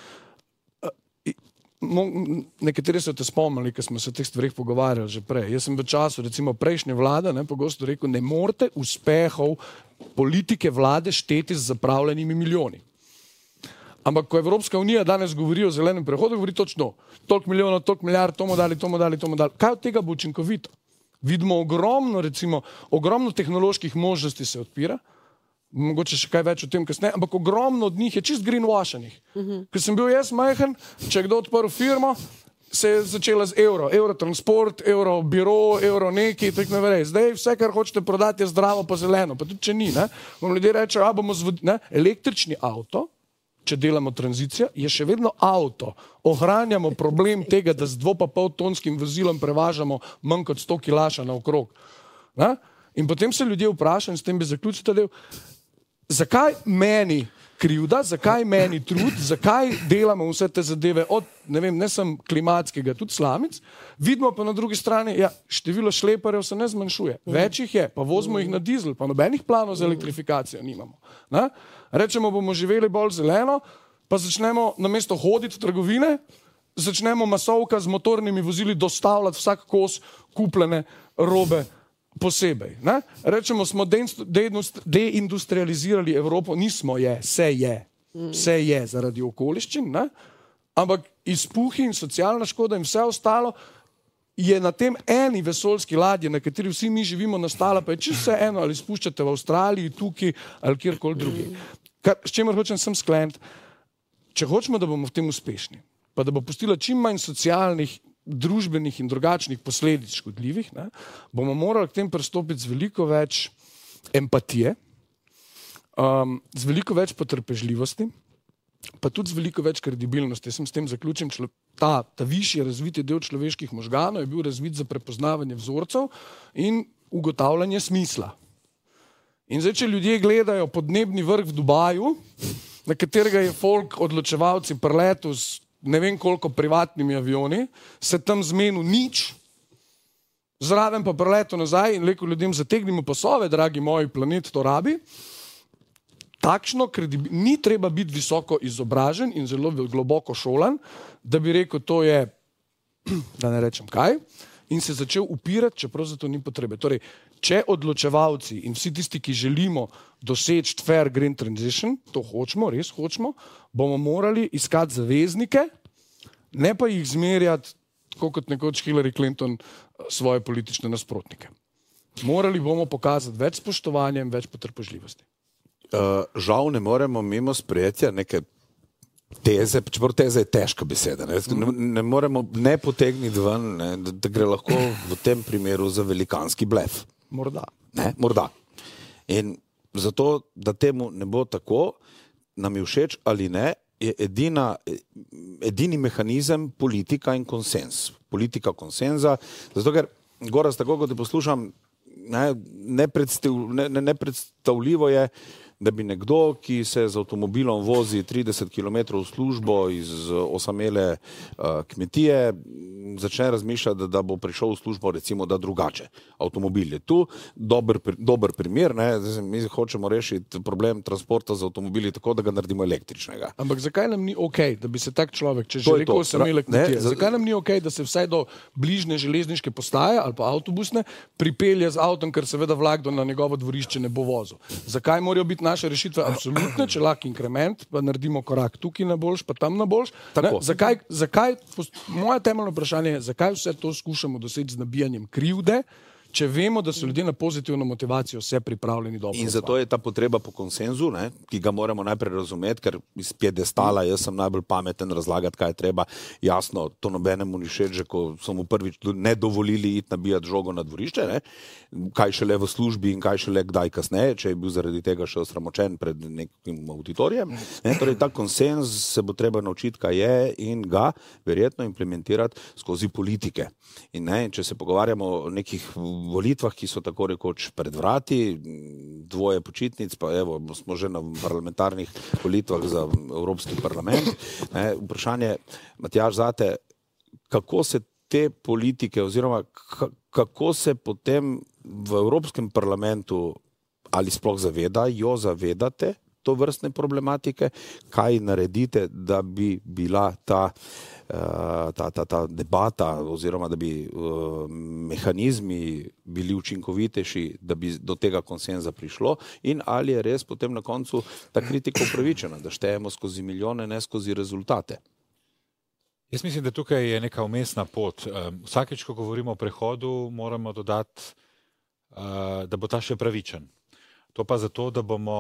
Nekateri so te spomnili, ker smo se o teh stvarih pogovarjali že prej. Jaz sem v času recimo prejšnje vlade ne, pogosto rekel, ne morete uspehov politike vlade šteti z zapravljenimi milijoni. Ampak ko Evropska unija danes govori o zelenem prehodu, govori točno toliko milijonov, toliko milijard, tomu dali, tomu dali, tomu dali. Kaj od tega bo učinkovito? Vidimo ogromno, recimo, ogromno tehnoloških možnosti se odpira, mogoče še kaj več o tem kasneje, ampak ogromno od njih je čist greenwashanih. Uh-huh. Ker sem bil jaz majhen, če je kdo odprl firmo, se je začela z evro. Eurotransport, euro biro, euro neki, tako naprej. Zdaj vse, kar hočete prodati, je zdravo pa zeleno. Pa tudi če ni, ne? Vam ljudje rečejo, a bomo zvod... ne? Električni avto, če delamo tranzicijo, je še vedno avto. Ohranjamo problem tega, da z dvo pa pol tonskim vozilom prevažamo manj kot sto kilaša naokrog. Ne? In potem se ljudje vprašajo, in s tem bi zaključil ta del, zakaj meni krivda, zakaj meni trud, zakaj delamo vse te zadeve od, ne vem, ne sem klimatskega, tudi slamic, vidimo pa na drugi strani, ja, število šleparjev se ne zmanjšuje. Več jih je, pa vozimo jih na dizel, pa nobenih planov za elektrifikacijo nimamo. Ne? Rečemo, bomo živeli bolj zeleno, pa začnemo namesto hoditi v trgovine, začnemo masovka z motornimi vozili dostavljati vsak kos kupljene robe posebej. Ne? Rečemo, smo deindustrializirali Evropo, nismo je, se je, se je zaradi okoliščin, ne? Ampak izpuhi in socialna škoda in vse ostalo je na tem eni vesoljski ladji, na kateri vsi mi živimo, nastala, pa je čisto vse eno, ali spuščate v Avstraliji, tukaj ali kjerkoli drugi. Kar, s čemer hočem sem skleniti, če hočemo, da bomo v tem uspešni, pa da bo pustila čim manj socialnih, družbenih in drugačnih posledic škodljivih, ne, bomo morali k tem pristopiti z veliko več empatije, um, z veliko več potrpežljivosti, pa tudi z veliko več kredibilnosti. Jaz sem s tem zaključim, ta, ta višji razviti del človeških možganov je bil razvit za prepoznavanje vzorcev in ugotavljanje smisla. In zdaj, če ljudje gledajo podnebni vrh v Dubaju, na katerega je folk odločevalci preletu z ne vem koliko privatnimi avioni, se tam zmenil nič, zraven pa preleto nazaj in rekel ljudem, zategnimo pasove, dragi moji, planet to rabi. Takšno kredibil... Ni treba biti visoko izobražen in zelo globoko šolan, da bi rekel, to je, da ne rečem kaj, in se začel upirati, čeprav za to ni potrebe. Torej, če odločevalci in vsi tisti, ki želimo doseči fair green transition, to hočemo, res hočemo, bomo morali iskati zaveznike, ne pa jih zmerjati, tako kot nekoč Hillary Clinton, svoje politične nasprotnike. Morali bomo pokazati več spoštovanja in več potrpežljivosti. Uh, žal ne moremo mimo sprejetja neke teze, čeprav teza je težka beseda. Ne, ne, ne moremo ne potegniti ven, ne, da, da gre lahko v tem primeru za velikanski blef. Morda. Ne, morda. In zato, da temu ne bo tako, nam je všeč ali ne, je edina, edini mehanizem politika in konsens. Politika konsenza, zato ker Goraz, tako kot te poslušam, ne, nepredstavljivo, ne, nepredstavljivo je, da bi nekdo, ki se z avtomobilom vozi trideset kilometrov v službo iz osamele uh, kmetije, začne razmišljati, da, da bo prišel v službo recimo da drugače. Avtomobil je tu, dober, dober primer, ne? Mi hočemo rešiti problem transporta z avtomobili tako, da ga naredimo električnega. Ampak zakaj nam ni ok, da bi se tak človek, če že rekel osamele kmetije, za... zakaj nam ni ok, da se vsaj do bližnje železniške postaje ali pa avtobusne pripelje z avtom, ker seveda vlak do na njegovo dvorišče ne bo vozil. Zakaj morajo biti naše rešitve absolutne, če lahko inkrement, pa naredimo korak tukaj na boljš, pa tam na boljš. Zakaj, zakaj, moje temeljno vprašanje je, zakaj vse to skušamo doseči z nabijanjem krivde, če vemo, da so ljudje na pozitivno motivacijo vse pripravljeni dobro. In zato je ta potreba po konsenzu, ne, ki ga moramo najprej razumeti, ker iz piedestala jaz sem najbolj pameten razlagati, kaj je treba. Jasno, to nobenemu ni všeč, že ko so mu prvič ne dovolili iti nabijati žogo na dvorišče, ne, kaj šele v službi in kaj šele kdaj kasneje, če je bil zaradi tega še osramočen pred nekim auditorijem. Ne, torej ta konsenz se bo treba naučiti, kaj je in ga verjetno implementirati skozi politike. In ne, če se pogovarjamo o nekih volitvah, ki so tako rekoč pred vrati, dvoje počitnic, pa evo, smo že na parlamentarnih volitvah za Evropski parlament. Ne, vprašanje, Matjaž, zate, kako se te politike oziroma kako se potem v Evropskem parlamentu ali sploh zavedajo, zavedate to vrstne problematike, kaj naredite, da bi bila ta Ta, ta, ta debata oziroma da bi uh, mehanizmi bili učinkovitejši, da bi do tega konsenza prišlo in ali je res potem na koncu ta kritika upravičena, da štejemo skozi milijone, ne skozi rezultate. Jaz mislim, da tukaj je neka umestna pot. Vsakeč, ko govorimo o prehodu, moramo dodati, uh, da bo ta še pravičen. To pa zato, da bomo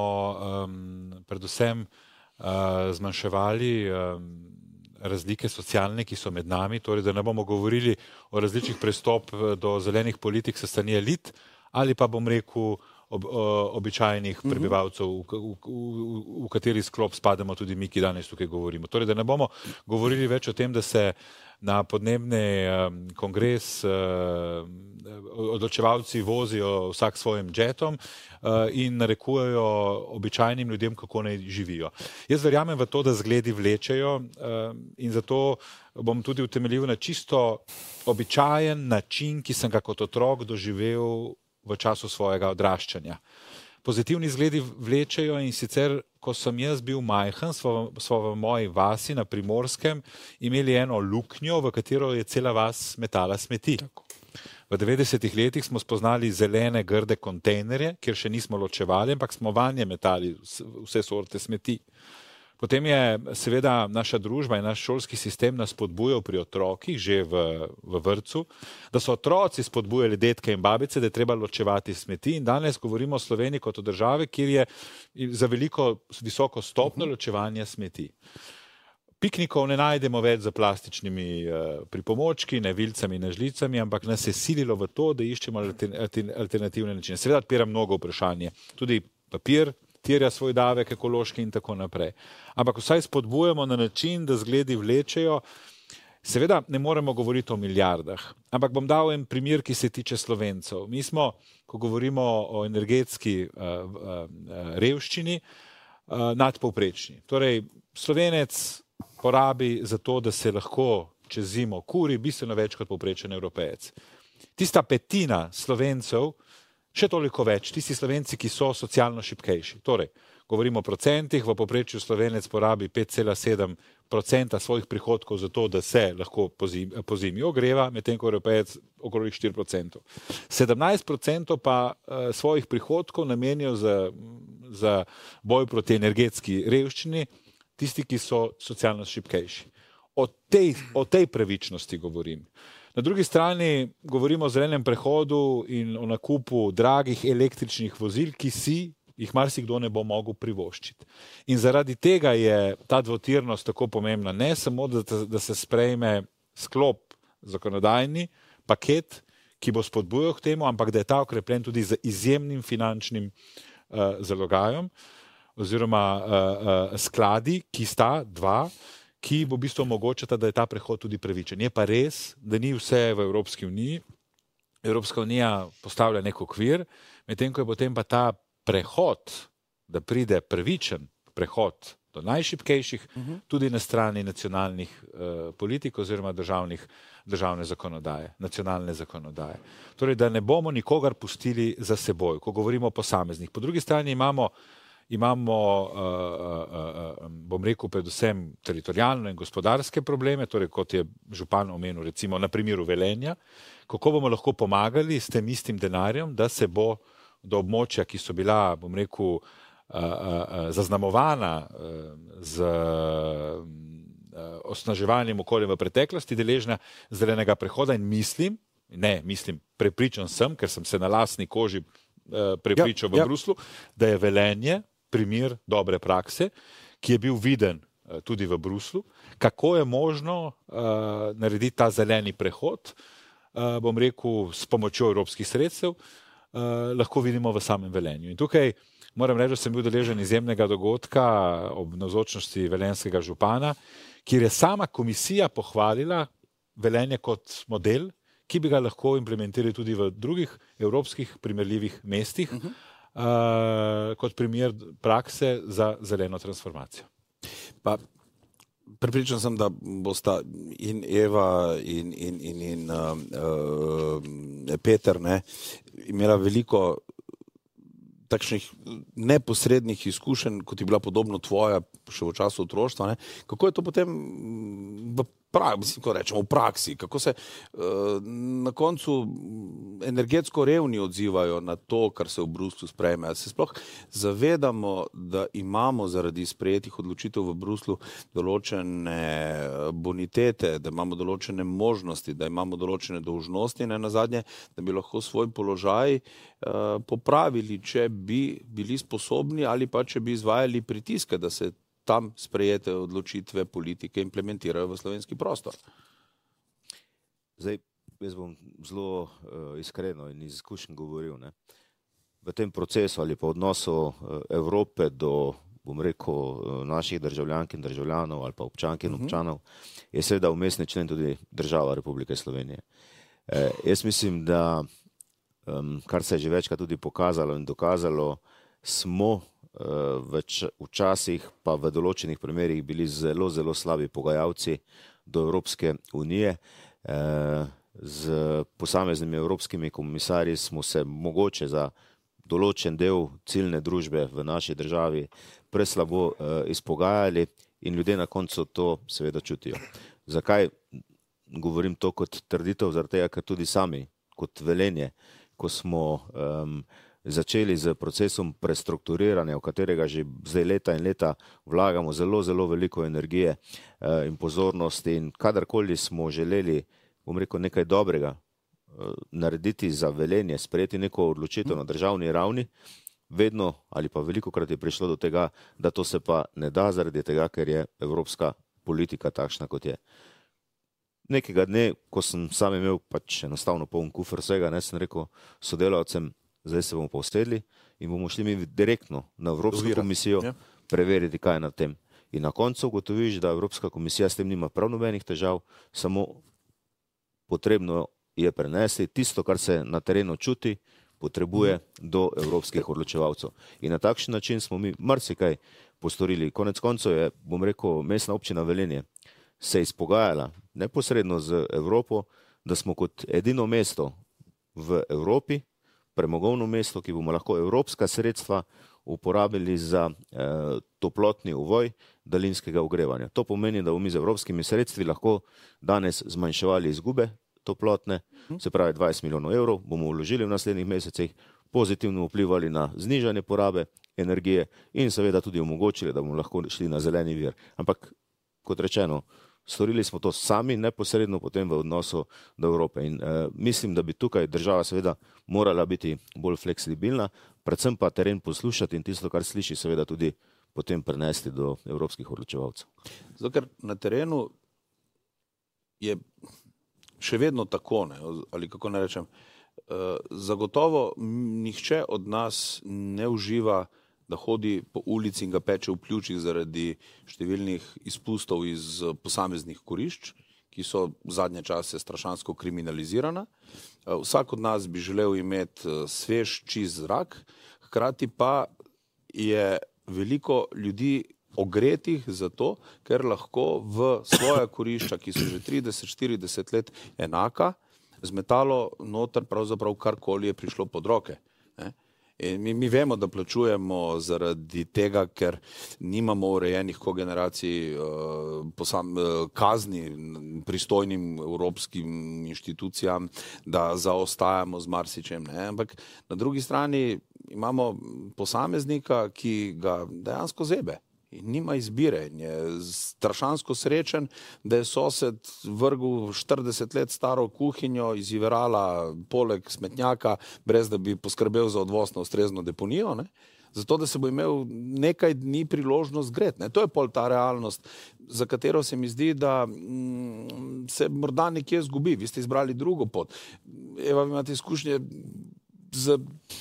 um, predvsem uh, zmanjševali um, razlike socialne, ki so med nami, torej da ne bomo govorili o različnih pristop do zelenih politik se strani elit ali pa bom rekel ob, običajnih prebivalcev, v, v, v, v kateri sklop spadamo tudi mi, ki danes tukaj govorimo. Torej, da ne bomo govorili več o tem, da se na podnebni um, kongres uh, odločevalci vozijo vsak svojim džetom uh, in narekujejo običajnim ljudem, kako naj živijo. Jaz verjamem v to, da zgledi vlečejo uh, in zato bom tudi utemeljil na čisto običajen način, ki sem ga kot otrok doživel v času svojega odraščanja. Pozitivni zgledi vlečejo in sicer, ko sem jaz bil majhen, smo, smo v moji vasi na Primorskem imeli eno luknjo, v katero je cela vas metala smeti. Tako. V devetdesetih letih smo spoznali zelene grde kontejnerje, kjer še nismo ločevali, ampak smo vanje metali vse sorte smeti. Potem je seveda naša družba in naš šolski sistem nas spodbujal pri otrokih, že v, v vrtcu, da so otroci spodbujali detke in babice, da je treba ločevati smeti. In danes govorimo o Sloveniji kot o državi, kjer je za veliko visoko stopno ločevanja smeti. Piknikov ne najdemo več za plastičnimi uh, pripomočki, ne vilcami, ne žlicami, ampak nas je sililo v to, da iščemo alternativne načine. Seveda odpira mnogo vprašanje. Tudi papir terja svoj davek, ekološki in tako naprej. Ampak vsaj spodbujamo na način, da zgledi vlečejo. Seveda ne moremo govoriti o milijardah, ampak bom dal en primer, ki se tiče Slovencev. Mi smo, ko govorimo o energetski uh, uh, revščini, uh, nadpovprečni. Torej, Slovenec porabi za to, da se lahko čez zimo kuri, bistveno več kot povprečen Evropejec. Tista petina Slovencev, še toliko več, tisti Slovenci, ki so socialno šibkejši. Torej, govorimo o procentih, v povprečju Slovenec porabi pet cela sedem procenta svojih prihodkov za to, da se lahko po zimi, po zimi ogreva, medtem ko Evropejec okrog štiri procente. sedemnajst procentov pa uh, svojih prihodkov namenijo za, za boj proti energetski revščini, tisti, ki so socialno šibkejši. O tej, o tej pravičnosti govorim. Na drugi strani govorimo o zelenem prehodu in o nakupu dragih električnih vozil, ki si jih marsikdo ne bo mogel privoščiti. In zaradi tega je ta dvotirnost tako pomembna. Ne samo, da, da se sprejme sklop zakonodajni, paket, ki bo spodbujal k temu, ampak da je ta okrepljen tudi z izjemnim finančnim uh, zalogajom oziroma uh, uh, skladi, ki sta dva, ki bo v bistvu omogočata, da je ta prehod tudi pravičen. Je pa res, da ni vse v Evropski uniji. Evropska unija postavlja nek okvir, medtem ko je potem pa ta prehod, da pride pravičen prehod do najšibkejših, uh-huh. tudi na strani nacionalnih uh, politik oziroma državnih, državne zakonodaje, nacionalne zakonodaje. Torej, da ne bomo nikogar pustili za seboj, ko govorimo o posameznih. Po drugi strani imamo Imamo, uh, uh, uh, bom rekel, predvsem teritorijalne in gospodarske probleme, torej kot je župan omenil, recimo na primeru Velenja, kako bomo lahko pomagali s tem istim denarjem, da se bo do območja, ki so bila, bom rekel, uh, uh, zaznamovana uh, z uh, osnaževanjem okolja v preteklosti, deležna zelenega prehoda in mislim, ne, mislim, prepričan sem, ker sem se na lastni koži uh, prepričal ja, v ja. Bruslu, da je Velenje primer dobre prakse, ki je bil viden uh, tudi v Bruslu, kako je možno uh, narediti ta zeleni prehod, uh, bom rekel, s pomočjo evropskih sredstev, uh, lahko vidimo v samem Velenju. In tukaj moram reči, da sem bil deležen izjemnega dogodka ob navzočnosti velenjskega župana, kjer je sama komisija pohvalila Velenje kot model, ki bi ga lahko implementirali tudi v drugih evropskih primerljivih mestih, uh-huh. Uh, kot primer prakse za zeleno transformacijo. Pa, pripričan sem, da bosta in Eva in, in, in, in uh, uh, Peter ne, imela veliko takšnih neposrednih izkušenj, kot je bila podobno tvoja še v času otroštva. Ne. Kako je to potem v praksi, mislim, ko rečemo, v praksi, kako se uh, na koncu energetsko revni odzivajo na to, kar se v Bruslu sprejme. Se sploh zavedamo, da imamo zaradi sprejetih odločitev v Bruslu določene bonitete, da imamo določene možnosti, da imamo določene dolžnosti, ne nazadnje, da bi lahko svoj položaj uh, popravili, če bi bili sposobni ali pa če bi izvajali pritiske, da se tam sprejete odločitve politike implementirajo v slovenski prostor. Zdaj, jaz bom zelo uh, iskreno in iz izkušenj govoril. Ne? V tem procesu ali pa odnosu uh, Evrope do, bom rekel, uh, naših državljank in državljanov ali pa občank in občanov, uh-huh. je seveda vmesni člen tudi država Republike Slovenije. Uh, jaz mislim, da, um, kar se je že večkrat tudi pokazalo in dokazalo, smo V č- včasih pa v določenih primerih bili zelo, zelo slabi pogajalci do Evropske unije. E, z posameznimi evropskimi komisarji smo se mogoče za določen del ciljne družbe v naši državi preslabo e, izpogajali in ljudje na koncu to seveda čutijo. Zakaj govorim to kot trditev? Zaradi tega, ker tudi sami, kot Velenje, ko smo um, začeli z procesom prestrukturiranja, v katerega že zdaj leta in leta vlagamo zelo, zelo veliko energije eh, in pozornosti in kadarkoli smo želeli, bom rekel, nekaj dobrega eh, narediti za Velenje, sprejeti neko odločitev na državni ravni, vedno ali pa velikokrat je prišlo do tega, da to se pa ne da zaradi tega, ker je evropska politika takšna, kot je. Nekega dne, ko sem sam imel pač enostavno poln kufer vsega, ne, sem rekel sodelavcem, zdaj se bomo pa usedli in bomo šli mi direktno na Evropsko komisijo ja. preveriti, kaj je na tem. In na koncu ugotoviš, da Evropska komisija s tem nima prav nobenih težav, samo potrebno je prenesti tisto, kar se na terenu čuti, potrebuje do evropskih odločevalcev. In na takšen način smo mi marsikaj postorili. Konec koncev je, bom rekel, mestna občina Velenje se izpogajala neposredno z Evropo, da smo kot edino mesto v Evropi, premogovno mesto, ki bomo lahko evropska sredstva uporabili za eh, toplotni uvoj, daljinskega ogrevanja. To pomeni, da bomo z evropskimi sredstvi lahko danes zmanjševali izgube toplotne, se pravi dvajset milijonov evrov bomo vložili v naslednjih mesecih, pozitivno vplivali na znižanje porabe energije in seveda tudi omogočili, da bomo lahko šli na zeleni vir. Ampak, kot rečeno, storili smo to sami, neposredno potem v odnosu do Evrope. In eh, mislim, da bi tukaj država seveda morala biti bolj fleksibilna, predvsem pa teren poslušati in tisto, kar sliši, seveda tudi potem prenesti do evropskih odločevalcev. Zato, ker na terenu je še vedno tako, ne, ali kako ne rečem, uh, zagotovo nihče od nas ne uživa, da hodi po ulici in ga peče v pljučih zaradi številnih izpustov iz posameznih kurišč, ki so v zadnje čase strašansko kriminalizirana. Uh, vsak od nas bi želel imeti uh, svež, čist zrak, hkrati pa je veliko ljudi ogretih zato, ker lahko v svoja kurišča, ki so že trideset štirideset let enaka, zmetalo noter pravzaprav karkoli je prišlo pod roke. Ne? In mi, mi vemo, da plačujemo zaradi tega, ker nimamo urejenih kogeneracij uh, posam, uh, kazni pristojnim evropskim inštitucijam, da zaostajamo z marsičem. Ne? Ampak na drugi strani imamo posameznika, ki ga dejansko zebe. In nima izbire. In je strašansko srečen, da je sosed vrgel štirideset let staro kuhinjo iz Iverala poleg smetnjaka, brez da bi poskrbel za odvoz na ustrezno deponijo, ne? Zato, da se bo imel nekaj dni priložnost gret. Ne? To je pol ta realnost, za katero se mi zdi, da mm, se morda nekje zgubi. Vi ste izbrali drugo pot. Eva, vi imate izkušnje z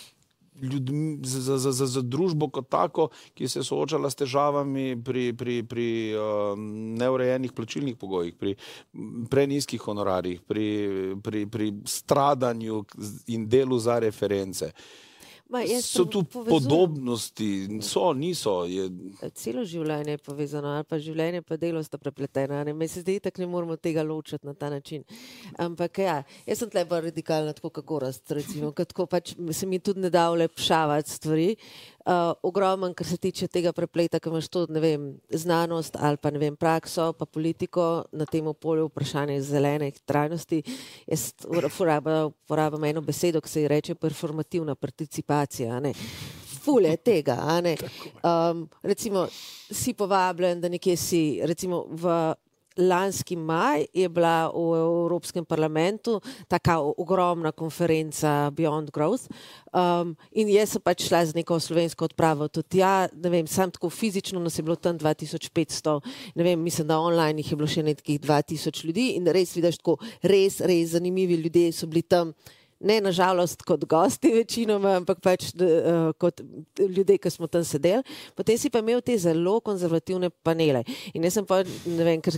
ljudmi, za, za, za, za družbo kot tako, ki se je soočala s težavami pri, pri, pri uh, neurejenih plačilnih pogojih, pri prenizkih honorarjih, pri, pri, pri stradanju in delu za reference. Ma, so tu povezujem. Podobnosti, so, niso. Je... Celo življenje je povezano, ali pa življenje pa delo sta prepletena. Ne? Me se zdi, tako ne moramo tega ločiti na ta način. Ampak ja, jaz sem tle bolj radikalna, tako kako rast, recimo, tako pač se mi tudi ne da ulepšavati stvari. Uh, ogromen, kar se tiče tega prepleta, ki imaš to, ne vem, znanost ali pa, ne vem, prakso, pa politiko na tem polju vprašanja zelene trajnosti. Jaz uporabljam eno besedo, ki se ji reče performativna participacija, ne. Ful je tega, a ne. Um, recimo, si povabljen, da nekje si, recimo v lanski maj je bila v Evropskem parlamentu taka ogromna konferenca Beyond Growth um, in jaz sem pač šla z neko slovensko odpravo tudi ja, ne vem, sam tako fizično nas je bilo tam dva tisoč petsto, ne vem, mislim, da online jih je bilo še nekih dva tisoč ljudi in res vidiš tako, res, res zanimivi ljudje so bili tam, ne nažalost kot gosti večinoma, ampak pač uh, kot ljudje, ki smo tam sedeli. Potem si pa imel te zelo konzervativne panele. In jaz sem pa, ne vem, ker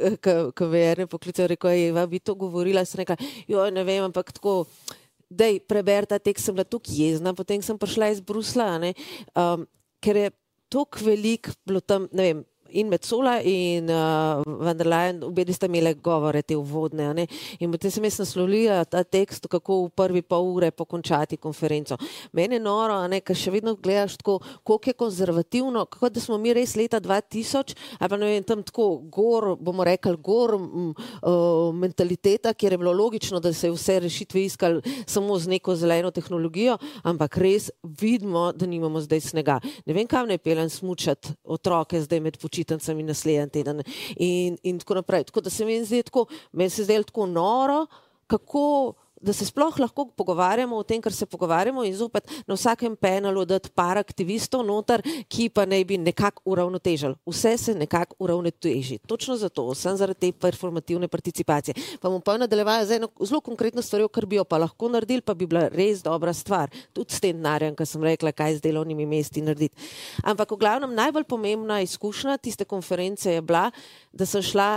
ko me je poklical, rekel, Eva, bi to govorila, sem rekla, joj, ne vem, ampak tako, dej, preber ta tekst, sem bila tukaj jezna, potem sem prišla iz Brusla, ne, um, ker je toliko velik bilo tam, ne vem, in Metsola in uh, van der Leyen, obedi sta imele govore te uvodne. Ne? In potem sem jaz naslovila ta tekst, kako v prvi pol ure pokončati konferenco. Mene je noro, ne, ker še vedno gledaš tako, koliko je konzervativno, kako da smo mi res leta dva tisoč, ali pa ne vem, tam tako gor, bomo rekli, gor m, uh, mentaliteta, kjer je bilo logično, da se je vse rešitve iskali samo z neko zeleno tehnologijo, ampak res vidimo, da nimamo zdaj snega. Ne vem, kam ne peljem smučati otroke zdaj med počitnicami in naslednji teden in, in tako naprej. Tako da se mi zdi tako, meni se zdi tako noro, kako, da se sploh lahko pogovarjamo o tem, kar se pogovarjamo in zopet na vsakem panelu dati par aktivistov noter, ki pa naj bi nekako uravnotežili. Vse se nekako uravnoteži. Točno zato, sem zaradi te performativne participacije. Pa bom pa nadaljevala za eno zelo konkretno stvarjo, kar bi jo pa lahko naredili, pa bi bila res dobra stvar. Tudi s tem denarjem, ko sem rekla, kaj z delovnimi mesti narediti. Ampak v glavnem najbolj pomembna izkušnja tiste konference je bila, da sem šla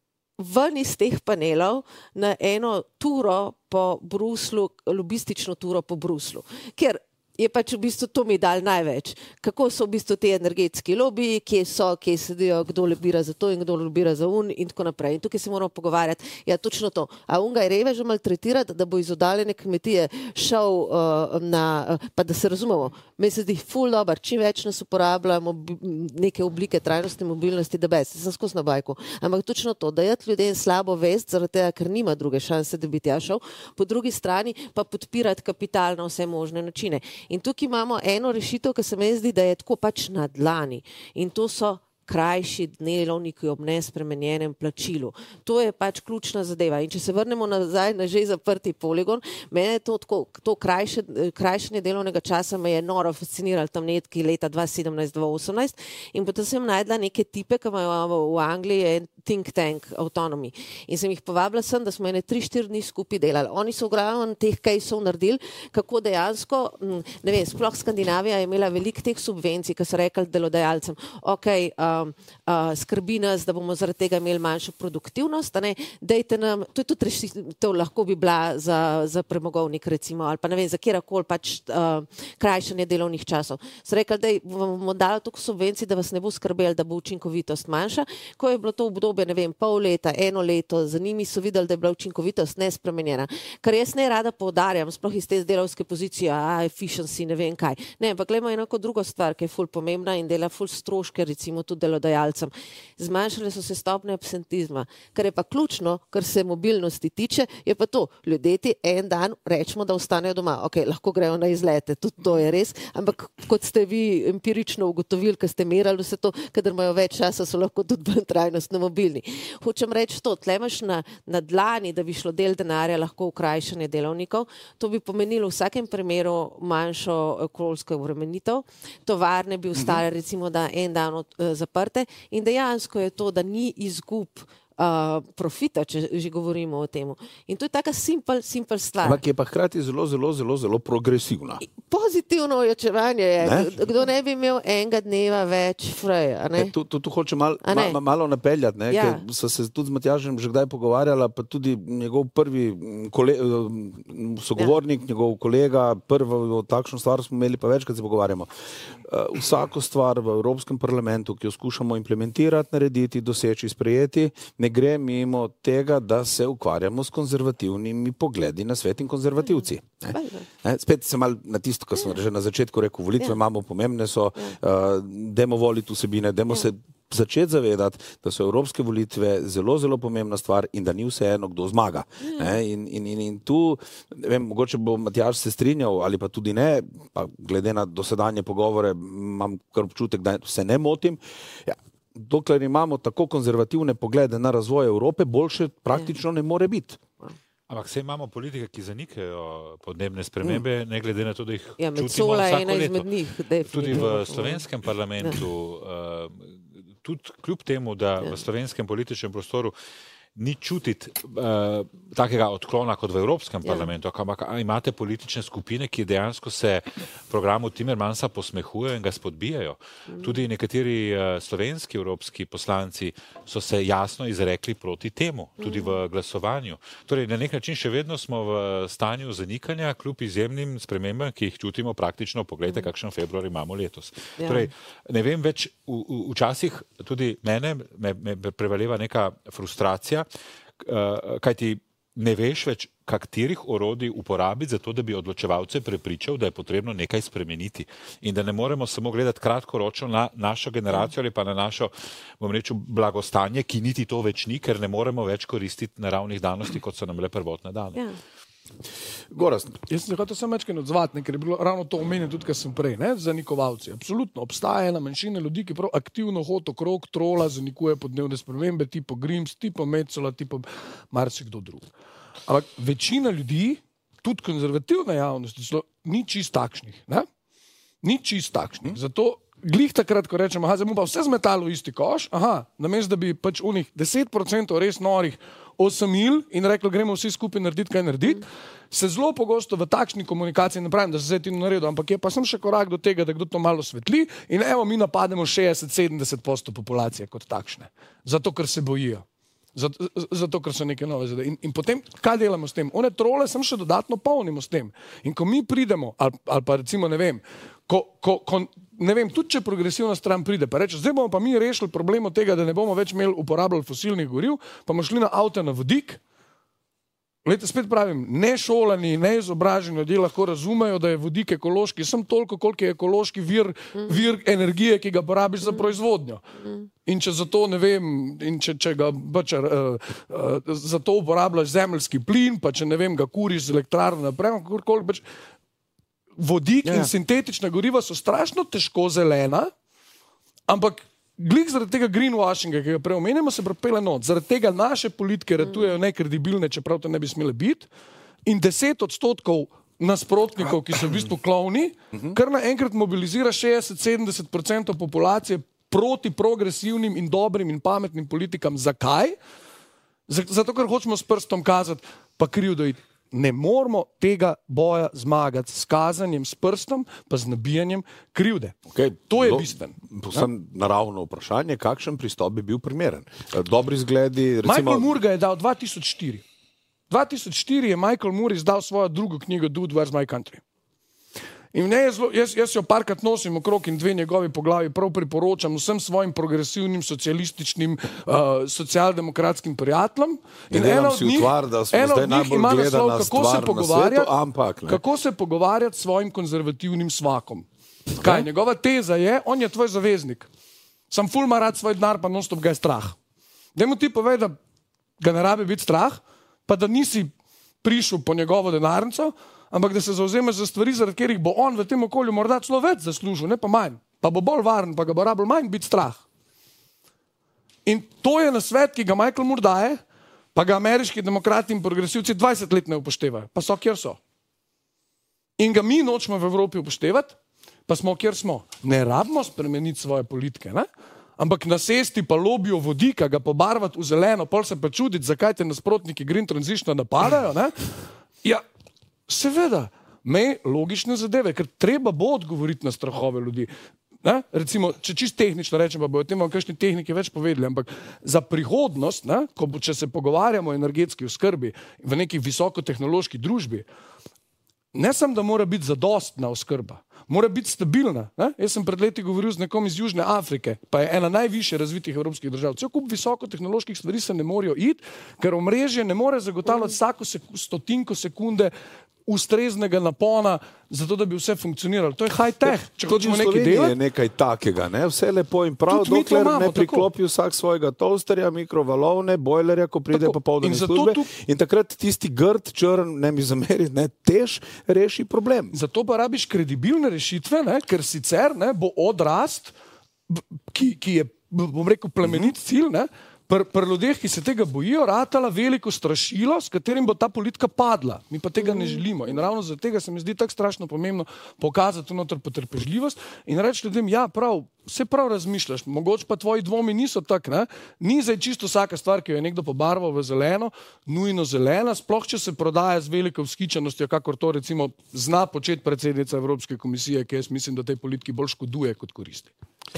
ven iz teh panelov na eno turo po Bruslu, lobistično turo po Bruslu. Ker je pač v bistvu to mi dal največ. Kako so v bistvu te energetski lobiji, kje so, kje sedijo, kdo lobira za to in kdo lobira za un in tako naprej. In tukaj se moramo pogovarjati, ja, točno to. A unga je reveža maltretirati, da bo iz oddaljene kmetije šel uh, na, uh, pa da se razumemo, meni se zdi ful dober, čim več nas uporablja neke oblike trajnostne mobilnosti, da bez, sem skozi na bajku. Ampak točno to, da jati ljudem slabo vest, zaradi tega, ker nima druge šanse, da bi tja šel, po drugi strani pa podpirati kapital na vse možne načine. In tukaj imamo eno rešitev, ki se mi zdi, da je tako pač na dlani. In to so krajši delovniki ob nespremenjenem plačilu. To je pač ključna zadeva. In če se vrnemo nazaj na že zaprti poligon, mene to, tako, to krajše, krajšanje delovnega časa me je noro fasciniralo tam nekaj leta dva tisoč sedemnajst dva tisoč osemnajst in potem sem najdla neke tipe, ki imajo v Angliji en think tank Autonomy. In sem jih povabila sem, da smo ene tri, štiri dni skupaj delali. Oni so ogromno teh caseov naredili, kako dejansko, ne vem, sploh Skandinavija je imela veliko teh subvencij, ki so rekli delodajalcem, ok, um, uh, skrbi nas, da bomo zaradi tega imeli manjšo produktivnost, ne, dejte nam, to je tudi rešitev, to lahko bi bila za, za premogovnik recimo, ali pa ne vem, za kjerkoli pač uh, krajšanje delovnih časov. So rekli, da bomo dali toliko subvencij, da vas ne bo skrbeli, da bo učinkovitost manjša. Ko je bilo to obdobje, ne vem, pol leta, eno leto, za njimi so videli, da je bila učinkovitost nespremenjena. Kar jaz ne rada poudarjam, sploh iz te delavske pozicije, a, efficiency, ne vem kaj. Ne, ampak gledamo enako drugo stvar, ki je ful pomembna in dela ful stroške, recimo tudi delodajalcem. Zmanjšale so se stopnje absentizma. Kar je pa ključno, kar se mobilnosti tiče, je pa to, ljudje ti en dan rečemo, da ostanejo doma. Ok, lahko grejo na izlete, tudi to je res, ampak kot ste vi empirično ugotovili, ker ste merali vse to, kadar imajo več časa, so lahko tudi bolj trajnostno mobilni. Hočem reči to, tle imaš na, na dlani, da bi šlo del denarja lahko v krajšanje delovnikov, to bi pomenilo v vsakem primeru manjšo okoljsko obremenitev, tovarne bi ostale recimo da en dan od, uh, zaprte in dejansko je to, da ni izgub Uh, profita, če že govorimo o tem. In to je taka simpel, simpel stvar. Ampak je pa hkrati zelo, zelo, zelo, zelo progresivna. Pozitivno ojačevanje je. Ne? Kdo ne bi imel enega dneva več freja, ne? Tu, tu, tu hoče mal, ma, ma, malo napeljati, ne? Ja. Ker so se tudi z Matjažem že kdaj pogovarjala, pa tudi njegov prvi kole, sogovornik, ja. njegov kolega, prvo takšno stvar smo imeli, pa večkrat se pogovarjamo. Uh, vsako stvar v Evropskem parlamentu, ki jo skušamo implementirati, narediti, doseči, sprejeti, ne gre mimo tega, da se ukvarjamo s konzervativnimi pogledi na svet in konzervativci. Ne? Ne? Spet se mal na tisto, kar sem že na začetku rekel, volitve imamo pomembne so, uh, dajmo voliti vsebine, dajmo se začeti zavedati, da so evropske volitve zelo, zelo pomembna stvar in da ni vseeno, kdo zmaga. Ne? In, in, in, in tu, ne vem, mogoče bo Matjaž se strinjal ali pa tudi ne, pa glede na dosedanje pogovore imam kar občutek, da se ne motim. Ja. Dokler imamo tako konzervativne poglede na razvoj Evrope, boljše praktično ne more biti. Ampak vse imamo politike, ki zanikajo podnebne spremembe, mm. ne glede na to, da jih ja, čutimo vsako leto. Njih, tudi v slovenskem parlamentu, uh, tudi kljub temu, da ja. v slovenskem političnem prostoru ni čutiti uh, takega odklona kot v Evropskem ja. parlamentu, ampak imate politične skupine, ki dejansko se programu Timmermansa posmehujejo in ga spodbijajo. Mm. Tudi nekateri uh, slovenski evropski poslanci so se jasno izrekli proti temu, tudi mm. v glasovanju. Torej, na nek način še vedno smo v stanju zanikanja, kljub izjemnim spremembam, ki jih čutimo praktično, poglejte, mm. kakšen februar imamo letos. Ja. Torej, ne vem več, v, v, včasih tudi mene me, me prevaleva neka frustracija, Uh, kaj ti ne veš več, katerih orodij uporabiti za to, da bi odločevalce prepričal, da je potrebno nekaj spremeniti. In da ne moremo samo gledati kratkoročno na našo generacijo ali pa na našo, bom rekel, blagostanje, ki niti to več ni, ker ne moremo več koristiti naravnih danosti, kot so nam le prvotne dane. Ja. Gorast. Jaz sem se hotel samo večkrat odzvati, ker je bilo ravno to omenjeno tudi, kar sem prej, ne, zanikovalci. Absolutno, obstaja ena manjšina ljudi, ki prav aktivno hodi okrog, trola, zanikuje podnebne spremembe, tipo Grims, tipo Metzola, tipo marsikdo drug. Ampak večina ljudi, tudi konzervativna javnost, ni čist takšnih, ne? Ni čist takšnih. Zato glih takrat, ko rečemo, aha, zdaj mu pa vse zmetalo v isti koš, aha, namesto da bi pač unih deset procentov res norih osamil in reklo, gremo vsi skupaj narediti, kaj narediti, se zelo pogosto v takšni komunikaciji, ne pravim, da se zdaj ti naredil, ampak je pa sem še korak do tega, da kdo to malo svetli in evo, mi napademo šestdeset sedemdeset posto populacije kot takšne. Zato, ker se bojijo. Zato, zato ker so neke nove zadeve. In, in potem, kaj delamo s tem? One trole sem še dodatno polnimo s tem. In ko mi pridemo, ali, ali pa recimo, ne vem, ko, ko, ko, ne vem, tudi če progresivna stran pride, pa reče, zdaj bomo pa mi rešili problem od tega, da ne bomo več imeli uporabljali fosilnih goriv, pa bomo šli na avte na vodik. Glejte, spet pravim, nešolani, neizobraženi ljudje lahko razumejo, da je vodik ekološki, sem toliko, koliko je ekološki vir, vir energije, ki ga porabiš za proizvodnjo. In če zato, ne vem, in če, če ga pač, uh, uh, za to uporabljaš zemeljski plin, pa če ne vem, ga kuriš z elektrarno naprej, kakorkoli, pač vodik ja, ja. in sintetična goriva so strašno težko zelena, ampak glih zaradi tega greenwashinga, ki ga preomenjamo, se prepele not. Zaradi tega naše politike ratujejo nekredibilne, čeprav to ne bi smele biti, in deset odstotkov nasprotnikov, ki so v bistvu klovni, kar naenkrat mobilizira šestdeset do sedemdeset procentov populacije proti progresivnim in dobrim in pametnim politikam. Zakaj? Zato, ker hočemo s prstom kazati, pa krivdo iti. Ne moramo tega boja zmagati s kazanjem s prstom, pa z nabijanjem krivde. Okay, to je do, bistven. Povsem naravno vprašanje, kakšen pristop bi bil primeren. Dobri zgledi, recimo... Michael Moore ga je dal dva tisoč štiri. dva tisoč štiri je Michael Moore izdal svojo drugo knjigo Dude, Where's My Country? In ne je zelo, jaz, jaz jo parkrat nosim okrog in dve njegovi poglavi prav priporočam vsem svojim progresivnim, socialističnim, uh, socialdemokratskim prijateljem. In ena od njih, utvar, da smo ena zdaj od njih ima naslov, kako se pogovarjati, ampak, kako se pogovarjati s svojim konzervativnim svakom. Kaj, njegova teza je, on je tvoj zaveznik. Sam ful ima rad svoj denar, pa non-stop ga je strah. Dajmo ti povej, da ga ne rabi biti strah, pa da nisi prišel po njegovo denarnico, ampak da se zauzemaš za stvari, zaradi katerih bo on v tem okolju morda celo več zaslužil, ne pa manj. Pa bo bolj varen, pa ga bo rabil manj biti strah. In to je nasvet, ki ga Michael Moore daje, pa ga ameriški demokrati in progresivci dvajset let ne upoštevajo. Pa so, kjer so. In ga mi nočemo v Evropi upoštevati, pa smo, kjer smo. Ne rabimo spremeniti svoje politike, ne? Ampak nasesti pa lobijo vodika, ga pobarvati v zeleno, pol se pa čuditi, zakaj te nasprotniki Green Transitiona napadajo, ne? Ja, seveda, me logične zadeve, ker treba bo odgovoriti na strahove ljudi. Ne? Recimo, če čist tehnično rečem, pa bojo o tem vam kakšni tehniki več povedali, ampak za prihodnost, ne, ko bo, če se pogovarjamo o energetski oskrbi v neki visokotehnološki družbi, ne samo, da mora biti zadostna oskrba, mora biti stabilna. Ne? Jaz sem pred leti govoril z nekom iz Južne Afrike, pa je ena najviše razvitih evropskih držav. Cel kup visokotehnoloških stvari se ne morajo iti, ker omrežje ne more zagotavljati vsako sek stotinko sekunde ustreznega napona, zato da bi vse funkcioniralo. To je high-tech. Če hočemo nekaj delati, je nekaj takega, ne? Vse lepo in prav, dokler imamo, ne priklopi tako. Vsak svojega toasterja, mikrovalovne, bojlerja, ko pride popoldan iz službe. Tu... In takrat tisti grd, črn, ne mi zameriti, ne, tež reši problem. Zato pa rabiš kredibilne rešitve, ne? Ker sicer ne, bo odrast, ki, ki je, bom rekel, plemenit cilj, ne? Pri pr ljudeh, ki se tega bojijo, ratala veliko strašilo, s katerim bo ta politika padla. Mi pa tega ne želimo. In ravno zaradi tega se mi zdi tako strašno pomembno pokazati noter potrpežljivost in reči ljudem, ja, prav, vse prav razmišljaš, mogoče pa tvoji dvomi niso tak, ne? Ni zdaj čisto vsaka stvar, ki jo je nekdo pobarval v zeleno, nujno zelena, sploh če se prodaja z veliko vzhičenostjo, kakor to recimo zna početi predsednica Evropske komisije, ki jaz mislim, da tej politiki bolj škoduje kot koristi.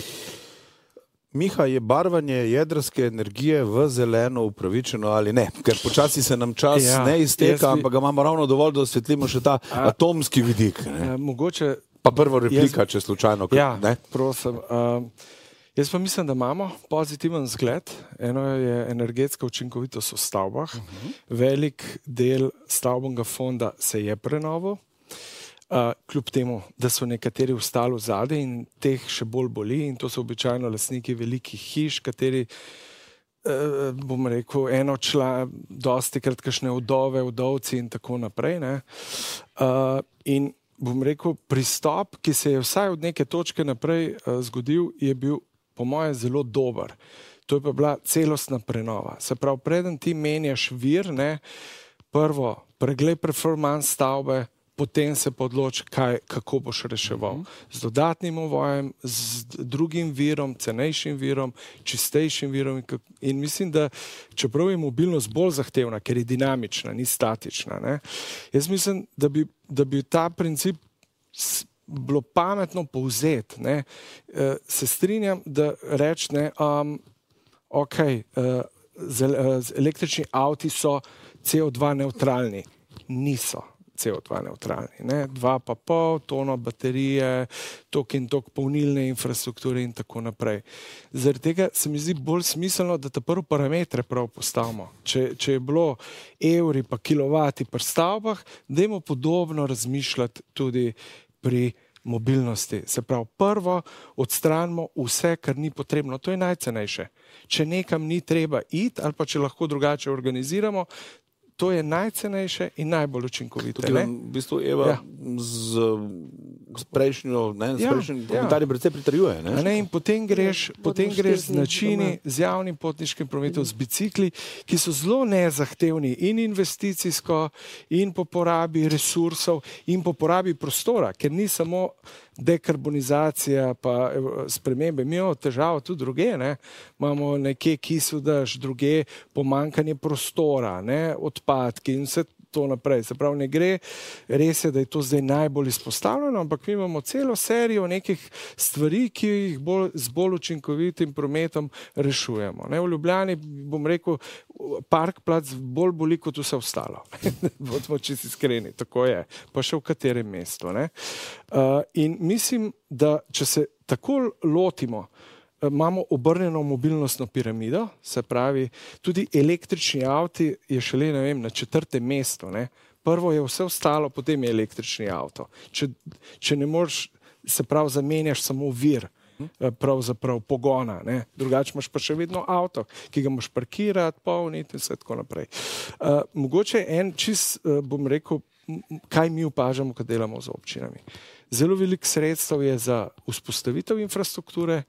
Miha, je barvanje jedrske energije v zeleno upravičeno ali ne? Ker počasi se nam čas ja, ne izteka, bi... ampak ga imamo ravno dovolj, da osvetlimo še ta A, atomski vidik. Ne? A, mogoče... Pa prvo replika, jaz... če slučajno. Ja, ne? prosim. Uh, jaz pa mislim, da imamo pozitiven zgled. Eno je energetska učinkovitost v stavbah. Uh -huh. Velik del stavbnega fonda se je prenovil. Uh, kljub temu, da so nekateri ostali v zadnji in teh še bolj boli in to so običajno lastniki velikih hiš, kateri, uh, bom rekel, eno čla, dosti krat kakšne vdove, vdovci in tako naprej. Ne? Uh, in bom rekel, pristop, ki se je vsaj od neke točke naprej uh, zgodil, je bil po moje zelo dober. To je pa bila celostna prenova. Se pravi, preden ti menjaš vir, ne, prvo, pregled performance stavbe, potem se podloči, kaj, kako boš reševal. Mm -hmm. Z dodatnim ovojem, z drugim virom, cenejšim virom, čistejšim virom. In, in mislim, da čeprav je mobilnost bolj zahtevna, ker je dinamična, ni statična, ne, jaz mislim, da bi, da bi ta princip bilo pametno povzeti. Ne. Se strinjam, da reči, ne, um, ok, uh, električni avti so C O dva neutralni. Niso C O dva neutralni. Ne? Dva pa pol, tono baterije, tok in tok polnilne infrastrukture in tako naprej. Zaradi tega se mi zdi bolj smiselno, da ta prvi parametre prav postavimo. Če, če je bilo evri pa kilovati pri stavbah, dajmo podobno razmišljati tudi pri mobilnosti. Se pravi, prvo odstranimo vse, kar ni potrebno. To je najcenejše. Če nekam ni treba iti ali pa če lahko drugače organiziramo, to je najcenejše in najbolj učinkovito. Tukaj vam v bistvu Eva Ja. z, z prejšnjo, ne, z Ja, prejšnjim ja. komentarjem precej pritrjuje. Ne? A ne, in potem greš, Ja, potem bodimo greš z štiri dni načini, doma. z javnim potniškim prometom, z bicikli, ki so zelo nezahtevni in investicijsko, in po porabi resursov, in po porabi prostora, ker ni samo dekarbonizacija pa eh, spremembe. Mi imamo težavo tudi druge, ne? Imamo nekje kisel dež, druge pomanjkanje prostora, ne? Odpadki in vse to naprej. Se pravi, ne gre, res je, da je to zdaj najbolj izpostavljeno, ampak mi imamo celo serijo nekih stvari, ki jih bolj, z bolj učinkovitim prometom rešujemo. Ne? V Ljubljani, bom rekel, parkplac bolj boli kot vse ostalo. Bodimo čisto iskreni, tako je. Pa še v katerem mestu. Ne? Uh, in mislim, da če se tako lotimo, imamo obrnjeno mobilnostno piramido, se pravi, tudi električni avti je šele, ne vem, na četrtem mestu. Ne? Prvo je vse ostalo, potem je električni avto. Če, če ne moreš, se pravi, zamenjaš samo vir, pravzaprav pogona, ne? Drugače imaš pa še vedno avto, ki ga moš parkirati, polniti in vse tako naprej. Uh, mogoče en čist, uh, bom rekel, kaj mi opažamo, ko delamo z občinami. Zelo veliko sredstev je za vzpostavitev infrastrukture.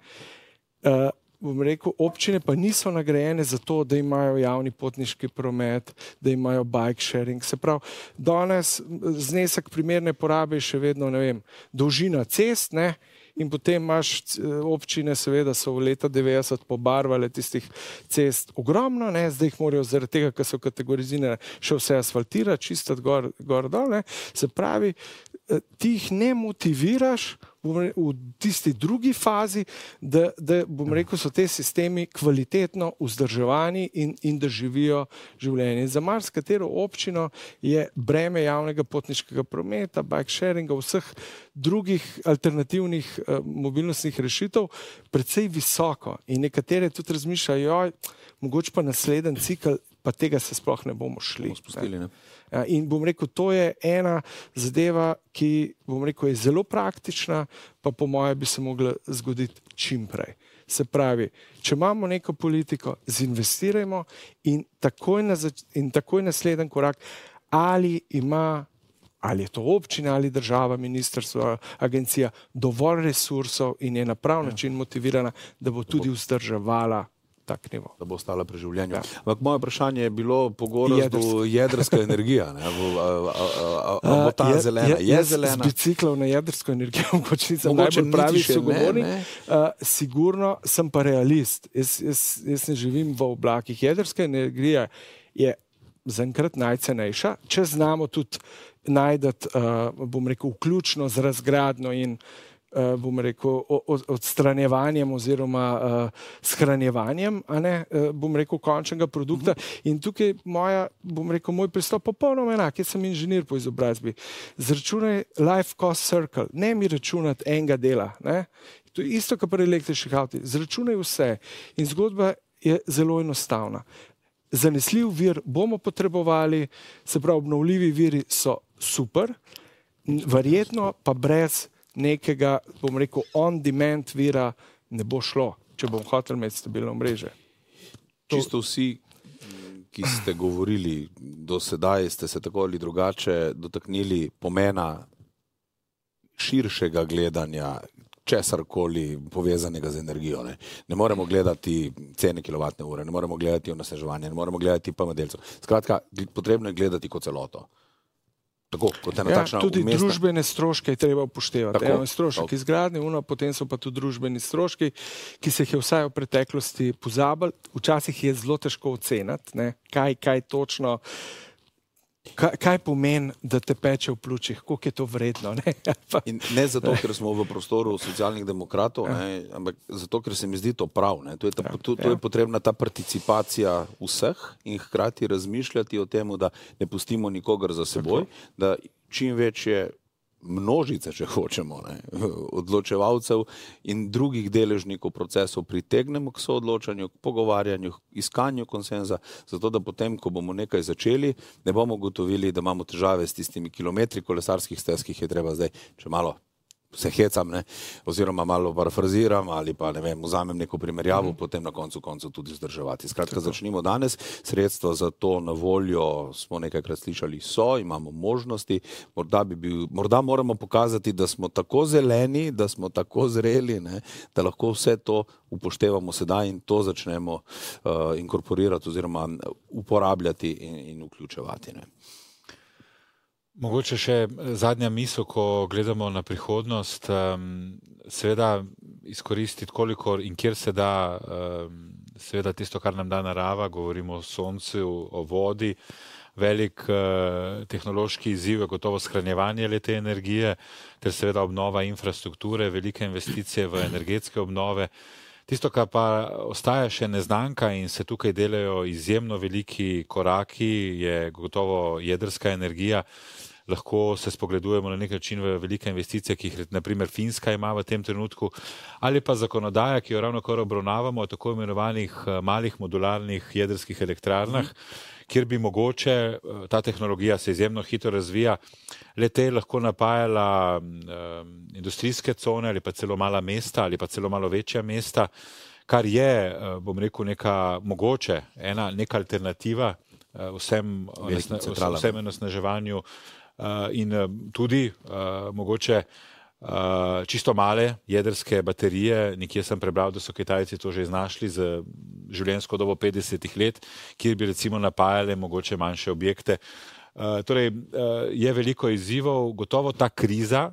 Uh, bom rekel, občine pa niso nagrajene za to, da imajo javni potniški promet, da imajo bike sharing. Se pravi, danes znesek primerne porabe je še vedno, ne vem, dolžina cest, ne, in potem imaš občine, seveda so v leta devetdeset pobarvale tistih cest ogromno, ne, zdaj jih morajo zaradi tega, ker so kategorizirane, še vse asfaltirati, čistiti gor, gor dol, ne. Se pravi, ti jih ne motiviraš v tisti drugi fazi, da, da bom rekel, so te sistemi kvalitetno vzdrževani in, in da živijo življenje. Za marsikatero občino je breme javnega potniškega prometa, bike sharinga, vseh drugih alternativnih uh, mobilnostnih rešitev precej visoko. In nekatere tudi razmišljajo, joj, mogoče pa naslednji cikel, pa tega se sploh ne bomo šli. Bomo spustili, ne? Ja, in bom rekel, to je ena zadeva, ki bom rekel, je zelo praktična, pa po moje bi se mogla zgoditi čim prej. Se pravi, če imamo neko politiko, zinvestirajmo in takoj, na zač- in takoj naslednji korak, ali ima, ali je to občina ali država, ministrstvo, agencija, dovolj resursov in je na prav način motivirana, da bo tudi vzdrževala tak nivo. Da bo ostala pri življenju. Ja. Ampak moje vprašanje je bilo po gorazdu Jedrska. jedrska energija. Ne? A, a, a, a, a bo ta Uh, je- zelena? Je, je, jaz zelena? Z biciklov na jedrsko energijo, mogoče nisem Mogoče najbolj niti pravi še ne, sogovornik. ne. Uh, sigurno sem pa realist. Jaz, jaz, jaz ne živim v oblakih. Jedrska energija je zaenkrat najcenejša, če znamo tudi najti, uh, bom rekel, vključno z razgradnjo in Uh, bom rekel, odstranjevanjem oziroma uh, shranjevanjem, a ne, uh, bom rekel, končnega produkta. Uh-huh. In tukaj moja, bom rekel, moj pristop popolnoma enak. Jaz sem inženir po izobrazbi. Zračunaj life cost circle. Ne mi računati enega dela. Ne. To je isto, kot pri električnih avtih. Zračunaj vse. In zgodba je zelo enostavna. Zanesljiv vir bomo potrebovali, se pravi, obnovljivi viri so super, verjetno pa brez nekega, bom rekel, on-demand vira ne bo šlo, če bom hotel imeti stabilno mreže. Čisto vsi, ki ste govorili do sedaj, ste se tako ali drugače dotaknili pomena širšega gledanja česarkoli povezanega z energijo. Ne, ne moremo gledati cene kilovatne ure, ne moremo gledati onesnaževanje, ne moremo gledati P M delcev. Skratka, potrebno je gledati kot celoto. Tako, kot ena Ja, takšna tudi umestna- družbene stroške je treba upoštevati. Tako, Eno je strošek tako. izgradnje, uno, potem so pa tudi družbeni stroški, ki se jih je vsaj v preteklosti pozabili. Včasih je zelo težko oceniti, ne, kaj, kaj točno Kaj, kaj pomeni, da te peče v pljučih, koliko je to vredno? Ne, In ne zato, ker smo v prostoru socialnih demokratov, ne, ampak zato, ker se mi zdi to prav. Ne. To je, ta, to, to je potrebna ta participacija vseh in hkrati razmišljati o tem, da ne pustimo nikogar za seboj, da čim večje množice, če hočemo, ne, odločevalcev in drugih deležnikov procesov pritegnemo k soodločanju, k pogovarjanju, iskanju konsenza, zato da potem, ko bomo nekaj začeli, ne bomo gotovili, da imamo težave s tistimi kilometri kolesarskih stez, ki jih je treba zdaj, če malo se hecam, ne, oziroma malo parafraziram ali pa, ne vem, vzamem neko primerjavo, mm. potem na koncu koncu tudi vzdrževati. Skratka, začnimo danes. Sredstva za to na voljo smo nekajkrat slišali so, imamo možnosti, morda, bi bil, morda moramo pokazati, da smo tako zeleni, da smo tako zreli, ne, da lahko vse to upoštevamo sedaj in to začnemo uh, inkorporirati oziroma uporabljati in, in vključevati. Ne. Mogoče še zadnja misel, ko gledamo na prihodnost, um, seveda izkoristiti kolikor in kjer se da, um, seveda tisto, kar nam da narava, govorimo o soncu, o vodi, velik uh, tehnološki izziv je gotovo shranjevanje le te energije, ter seveda obnova infrastrukture, velike investicije v energetske obnove. Tisto, kar pa ostaja še neznanka in se tukaj delajo izjemno veliki koraki, je gotovo jedrska energija. Lahko se spogledujemo na nek način v velike investicije, ki jih naprimer Finska ima v tem trenutku, ali pa zakonodaja, ki jo ravno kar obravnavamo, o tako imenovanih malih modularnih jedrskih elektrarnah, mm. kjer bi mogoče, ta tehnologija se izjemno hitro razvija, le te lahko napajala um, industrijske cone ali pa celo mala mesta ali pa celo malo večja mesta, kar je, bom rekel, neka mogoče, ena neka alternativa uh, vsem, vsem onesnaževanju uh, in uh, tudi uh, mogoče Uh, čisto male jedrske baterije, nekje sem prebral, da so Kitajci to že iznašli z življenjsko dobo petdesetih let, kjer bi recimo napajale mogoče manjše objekte. Uh, torej, uh, je veliko izzivov, gotovo ta kriza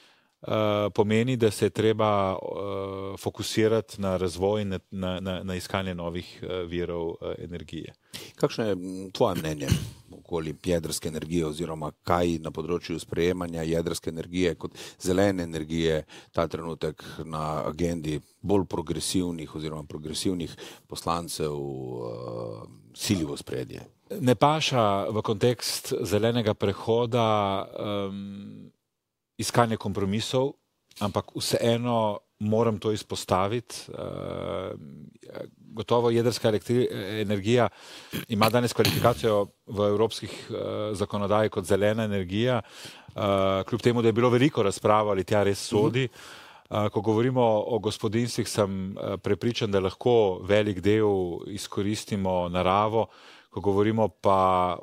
uh, pomeni, da se je treba uh, fokusirati na razvoj in na, na, na iskanje novih uh, virov uh, energije. Kakšno je tvoje mnenje okoli jedrske energije oziroma kaj na področju sprejemanja jedrske energije kot zelene energije ta trenutek na agendi bolj progresivnih oziroma progresivnih poslancev uh, sili v spredje? Ne paša v kontekst zelenega prehoda um, iskanje kompromisov, ampak vseeno moram to izpostaviti. Uh, gotovo jedrska elektri- energija ima danes kvalifikacijo v evropskih uh, zakonodaji kot zelena energija, uh, kljub temu, da je bilo veliko razprav, ali tja res sodi. Uh, ko govorimo o gospodinstvih, sem uh, prepričan, da lahko velik del izkoristimo naravo, ko govorimo pa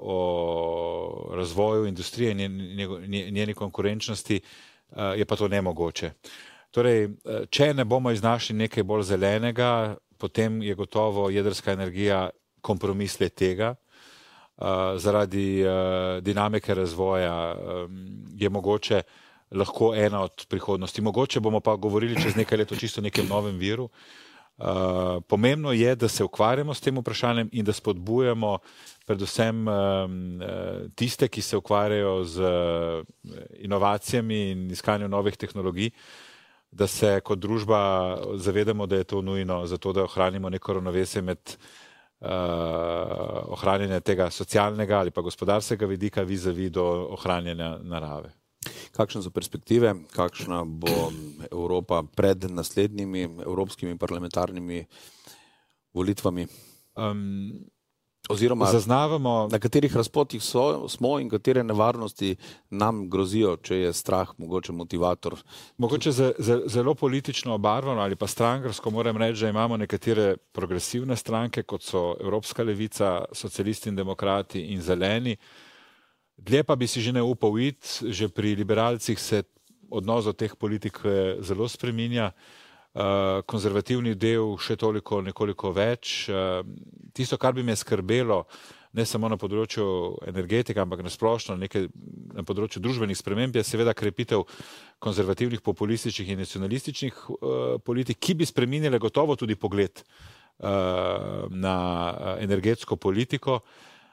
o razvoju industrije in njeni konkurenčnosti, uh, je pa to nemogoče. Torej, če ne bomo iznašli nekaj bolj zelenega, potem je gotovo jedrska energija kompromis le tega. Uh, zaradi uh, dinamike razvoja um, je mogoče lahko ena od prihodnosti. Mogoče bomo pa govorili čez nekaj let o čisto nekem novem viru. Uh, pomembno je, da se ukvarjamo s tem vprašanjem in da spodbujamo predvsem um, tiste, ki se ukvarjajo z inovacijami in iskanjem novih tehnologij, da se kot družba zavedamo, da je to nujno, zato da ohranimo neko ravnovesje med uh, ohranjanjem tega socialnega ali pa gospodarskega vidika vis-a-vis do ohranjanja narave. Kakšne so perspektive, kakšna bo Evropa pred naslednjimi evropskimi parlamentarnimi volitvami? Um, Oziroma, zaznavamo, na katerih razpotih so, smo in katere nevarnosti nam grozijo, če je strah mogoče motivator? Mogoče z, z, zelo politično obarvano ali pa strankarsko moram reči, da imamo nekatere progresivne stranke, kot so Evropska levica, socialisti in demokrati in zeleni. Dlje pa bi si že ne upal iti, že pri liberalcih se odnos do teh politik zelo spreminja. Uh, konzervativni del še toliko, nekoliko več. Uh, tisto, kar bi me skrbelo, ne samo na področju energetike, ampak na splošno nekaj na področju družbenih sprememb, je seveda krepitev konzervativnih, populističnih in nacionalističnih uh, politik, ki bi spreminjale gotovo tudi pogled uh, na energetsko politiko.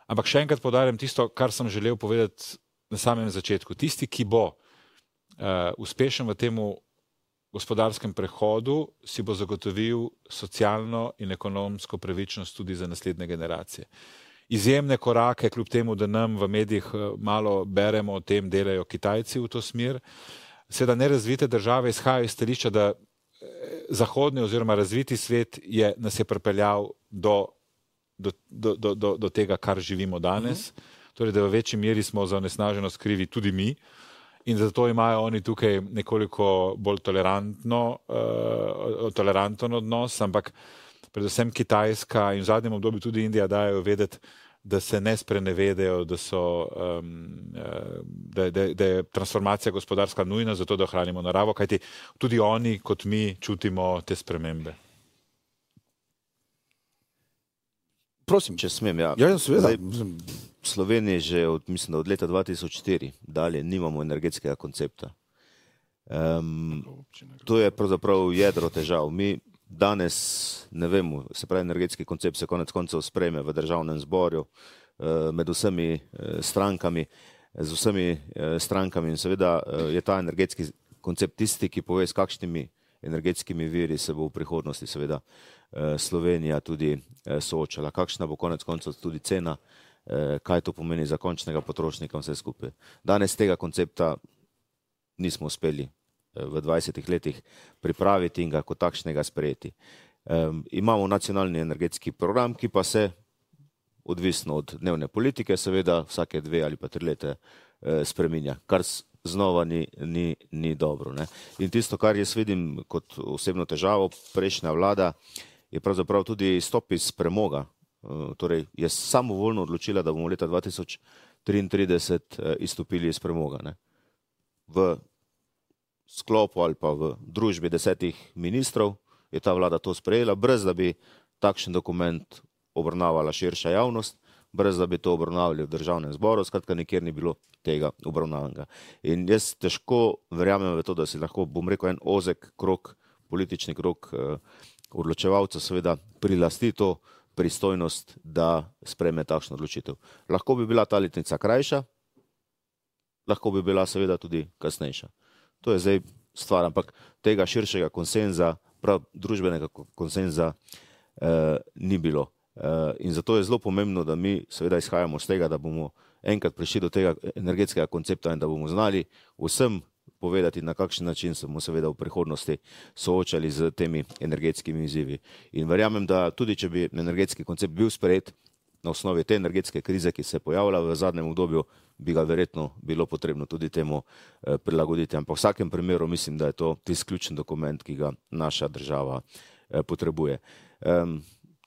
Ampak še enkrat poudarjam tisto, kar sem želel povedati na samem začetku. Tisti, ki bo uh, uspešen v temu gospodarskem prehodu, si bo zagotovil socialno in ekonomsko pravičnost tudi za naslednje generacije. Izjemne korake, kljub temu, da nam v medijih malo beremo o tem, delajo Kitajci v to smer. Seveda nerazvite države izhajajo iz stališča, da zahodni oziroma razviti svet je, nas je pripeljal do, do, do, do, do, do tega, kar živimo danes. Mm-hmm. Torej, da v večji meri smo za onesnaženost krivi tudi mi. In zato imajo oni tukaj nekoliko bolj tolerantno, uh, toleranten odnos, ampak predvsem Kitajska in v zadnjem obdobju tudi Indija dajo vedeti, da se ne sprenevedajo, da, so, um, da, da, da je transformacija gospodarska nujna, zato da ohranimo naravo, kajti tudi oni, kot mi, čutimo te spremembe. Prosim, če smem, ja. Ja, seveda. Zdaj, v Sloveniji že od, mislim, da od leta dva tisoč štiri dalje nimamo energetskega koncepta. Um, to je pravzaprav jedro težav. Mi danes ne vemo, se pravi, energetski koncept se konec koncev sprejme v državnem zboru, med vsemi strankami, z vsemi strankami in seveda je ta energetski koncept tisti, ki pove, s kakšnimi energetskimi viri se bo v prihodnosti seveda Slovenija tudi soočala, kakšna bo konec koncev tudi cena, kaj to pomeni za končnega potrošnika vse skupaj. Danes tega koncepta nismo uspeli v dvajsetih letih pripraviti in ga kot takšnega sprejeti. Um, imamo nacionalni energetski program, ki pa se odvisno od dnevne politike seveda vsake dve ali pa tri leta eh, spreminja, kar znova ni, ni, ni dobro. Ne? In tisto, kar jaz vidim kot osebno težavo, prejšnja vlada je pravzaprav tudi izstop iz premoga. Uh, torej je samovoljno odločila, da bomo leta dva tisoč triintrideset uh, izstopili iz premoga. Ne? V sklopu ali pa v družbi desetih ministrov je ta vlada to sprejela, brez da bi takšen dokument obravnavala širša javnost, brez da bi to obravnavali v državnem zboru, skratka nikjer ni bilo tega obravnavanega. In jaz težko verjamem v to, da si lahko, bom rekel, en ozek krog, politični krog eh, odločevalcev seveda prilasti to pristojnost, da sprejme takšno odločitev. Lahko bi bila ta letnica krajša, lahko bi bila seveda tudi kasnejša. To je zdaj stvar, ampak tega širšega konsenza, prav družbenega konsenza eh, ni bilo. Eh, in zato je zelo pomembno, da mi seveda izhajamo z tega, da bomo enkrat prišli do tega energetskega koncepta in da bomo znali vsem povedati, na kakšen način se bomo seveda v prihodnosti soočali z temi energetskimi izzivi. In verjamem, da tudi če bi energetski koncept bil sprejet na osnovi te energetske krize, ki se je pojavila v zadnjem obdobju, bi ga verjetno bilo potrebno tudi temu eh, prilagoditi. Ampak v vsakem primeru mislim, da je to tisti ključen dokument, ki ga naša država eh, potrebuje. Um,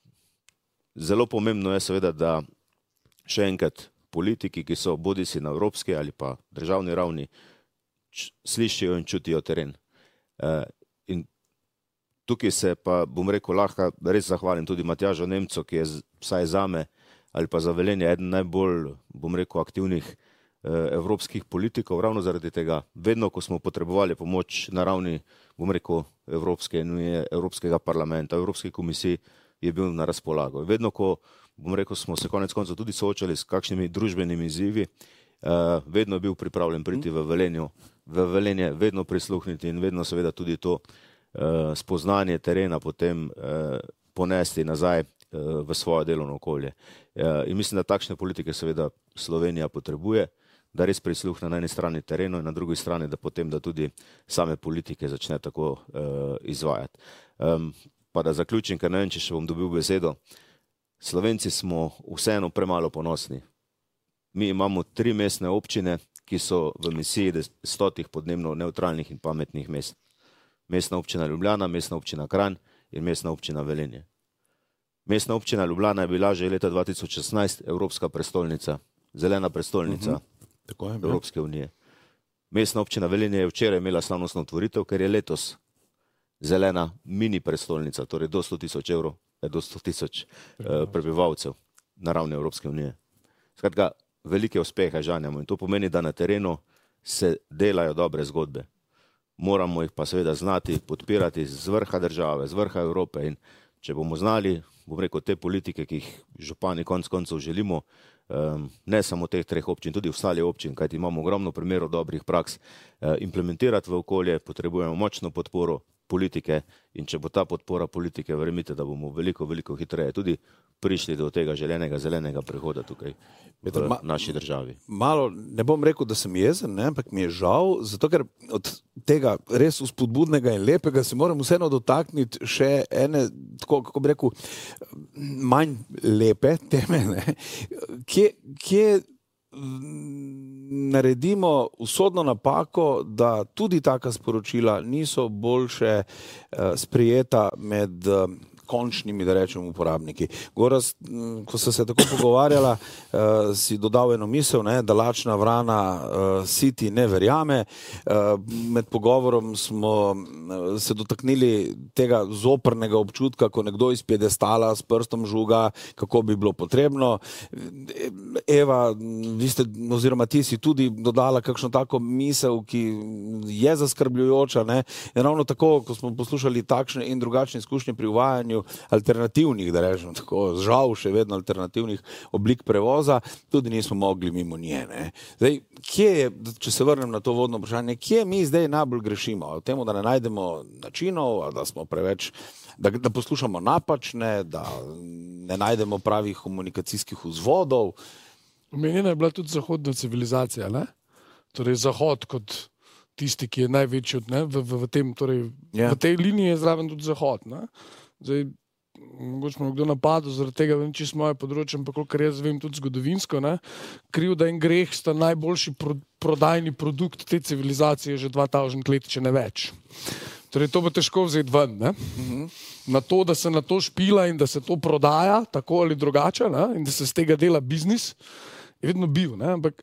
zelo pomembno je seveda, da še enkrat politiki, ki so bodisi na evropski ali pa državni ravni, slišijo in čutijo teren. Uh, in tukaj se pa, bom rekel, lahko res zahvalim tudi Matjažu Nemcu, ki je vsaj zame ali pa za Velenje eden najbolj, bom rekel, aktivnih eh, evropskih politikov, ravno zaradi tega. Vedno, ko smo potrebovali pomoč na ravni, bom rekel, Evropske unije, Evropskega parlamenta, Evropske komisije, je bil na razpolago. Vedno, ko, bom rekel, smo se konec koncev tudi soočali s kakšnimi družbenimi izzivi, eh, vedno je bil pripravljen priti v Velenju, v Velenje, vedno prisluhniti in vedno seveda tudi to eh, spoznanje terena potem eh, ponesti nazaj v svoje delovno okolje. In mislim, da takšne politike seveda Slovenija potrebuje, da res prisluhne na eni strani terenu in na drugi strani, da potem da tudi same politike začne tako uh, izvajati. Um, pa da zaključim, ker ne vem, če še bom dobil besedo. Slovenci smo vseeno premalo ponosni. Mi imamo tri mestne občine, ki so v misiji stotih podnebno neutralnih in pametnih mest. Mestna občina Ljubljana, mestna občina Kranj in mestna občina Velenje. Mestna občina Ljubljana je bila že leta dva tisoč šestnajst Evropska prestolnica, zelena prestolnica uh-huh. Evropske unije. Mestna občina Velenje je včeraj imela slavnostno otvoritev, ker je letos zelena mini prestolnica, torej do sto tisoč evrov, do sto tisoč uh, prebivalcev na ravni Evropske unije. Skratka, velike uspehe žanjamo in to pomeni, da na terenu se delajo dobre zgodbe. Moramo jih pa seveda znati podpirati z vrha države, z vrha Evrope in če bomo znali, bom rekel, te politike, ki jih župani konec koncev želimo um, ne samo teh treh občin, tudi ostali občin, kajti imamo ogromno primerov dobrih praks, uh, implementirati v okolje, potrebujemo močno podporo politike in če bo ta podpora politike, verjemite, da bomo veliko, veliko hitreje tudi prišli do tega želenega zelenega prehoda tukaj v Ma, naši državi. Malo, ne bom rekel, da sem jezen, ne, ampak mi je žal, zato ker od tega res vzpodbudnega in lepega se moram vseeno dotakniti še ene, tako, kako bi rekel, manj lepe teme, ne. Kje, kje naredimo usodno napako, da tudi taka sporočila niso boljše uh, sprijeta med uh, končnimi, da rečem, uporabniki. Goraz, ko so se tako pogovarjala, uh, si dodal eno misel, ne, da lačna vrana uh, siti ne verjame. Uh, med pogovorom smo uh, se dotaknili tega zoprnega občutka, ko nekdo iz piedestala s prstom žuga, kako bi bilo potrebno. Eva, vi ste, oziroma ti si tudi dodala kakšno tako misel, ki je zaskrbljujoča, ne. In ravno tako, ko smo poslušali takšne in drugačne izkušnje pri uvajanju alternativnih, da rečem tako, žal še vedno alternativnih oblik prevoza, tudi nismo mogli mimo nje. Ne. Zdaj, kje je, če se vrnem na to vodno vprašanje, kje mi zdaj najbolj grešimo? V temu, da ne najdemo načinov, da smo preveč, da, da poslušamo napačne, da ne najdemo pravih komunikacijskih vzvodov. Omenjena je bila tudi zahodna civilizacija, ne? Torej Zahod kot tisti, ki je največji, ne? V, v, v, tem, torej, Yeah. v tej liniji je zraven tudi Zahod. Ne? Zdaj, mogoče me kdo napadel zaradi tega, vem čisto moje področje, ampak kolikor jaz vem tudi zgodovinsko, ne? Krivda in greh sta najboljši pro, prodajni produkt te civilizacije že dva tisoč let, če ne več. Torej, to bo težko vzeti ven. Ne? Mm-hmm. Na to, da se na to špila in da se to prodaja, tako ali drugače, ne? In da se z tega dela biznis, je vedno bil. Ne? Ampak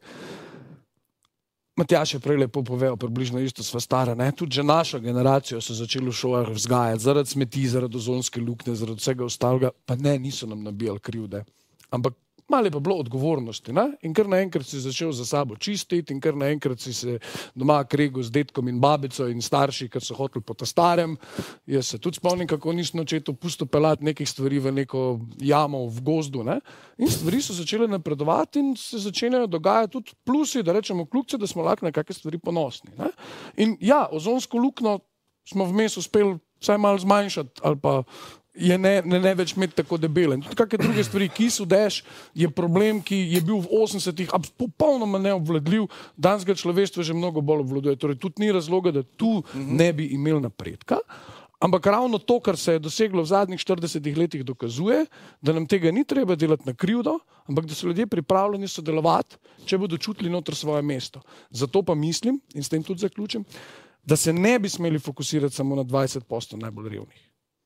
Matjaž je prej lepo povedal, približno isto sva stara, ne? Tudi že našo generacijo so začeli v šolah vzgajati zaradi smeti, zaradi ozonske luknje, zaradi vsega ostalega, pa ne, niso nam nabijali krivde. Ampak malo je pa bilo odgovornosti, ne? In kar naenkrat si začel za sabo čistiti in kar naenkrat si se doma kregel z dedkom in babico in starši, ker so hoteli po ta starem. Jaz se tudi spomnim, kako nisem očetu pustil pelati nekih stvari v neko jamo v gozdu, ne? In stvari so začele napredovati in se začenjajo dogajati tudi plusi, da rečemo kljubce, da smo lahko na kakšne stvari ponosni, ne? In ja, ozonsko luknjo smo vmes uspeli vsaj malo zmanjšati ali pa je ne, ne, ne več imeti tako debele. In tudi kakšne druge stvari, kisel dež je problem, ki je bil v osemdesetih popolnoma neobvladljiv, danes ga človeštvo že mnogo bolj obvladuje. Torej tudi ni razloga, da tu ne bi imel napredka, ampak ravno to, kar se je doseglo v zadnjih štiridesetih letih, dokazuje, da nam tega ni treba delati na krivdo, ampak da so ljudje pripravljeni sodelovati, če bodo čutili noter svoje mesto. Zato pa mislim, in s tem tudi zaključim, da se ne bi smeli fokusirati samo na dvajset posto najbolj revnih.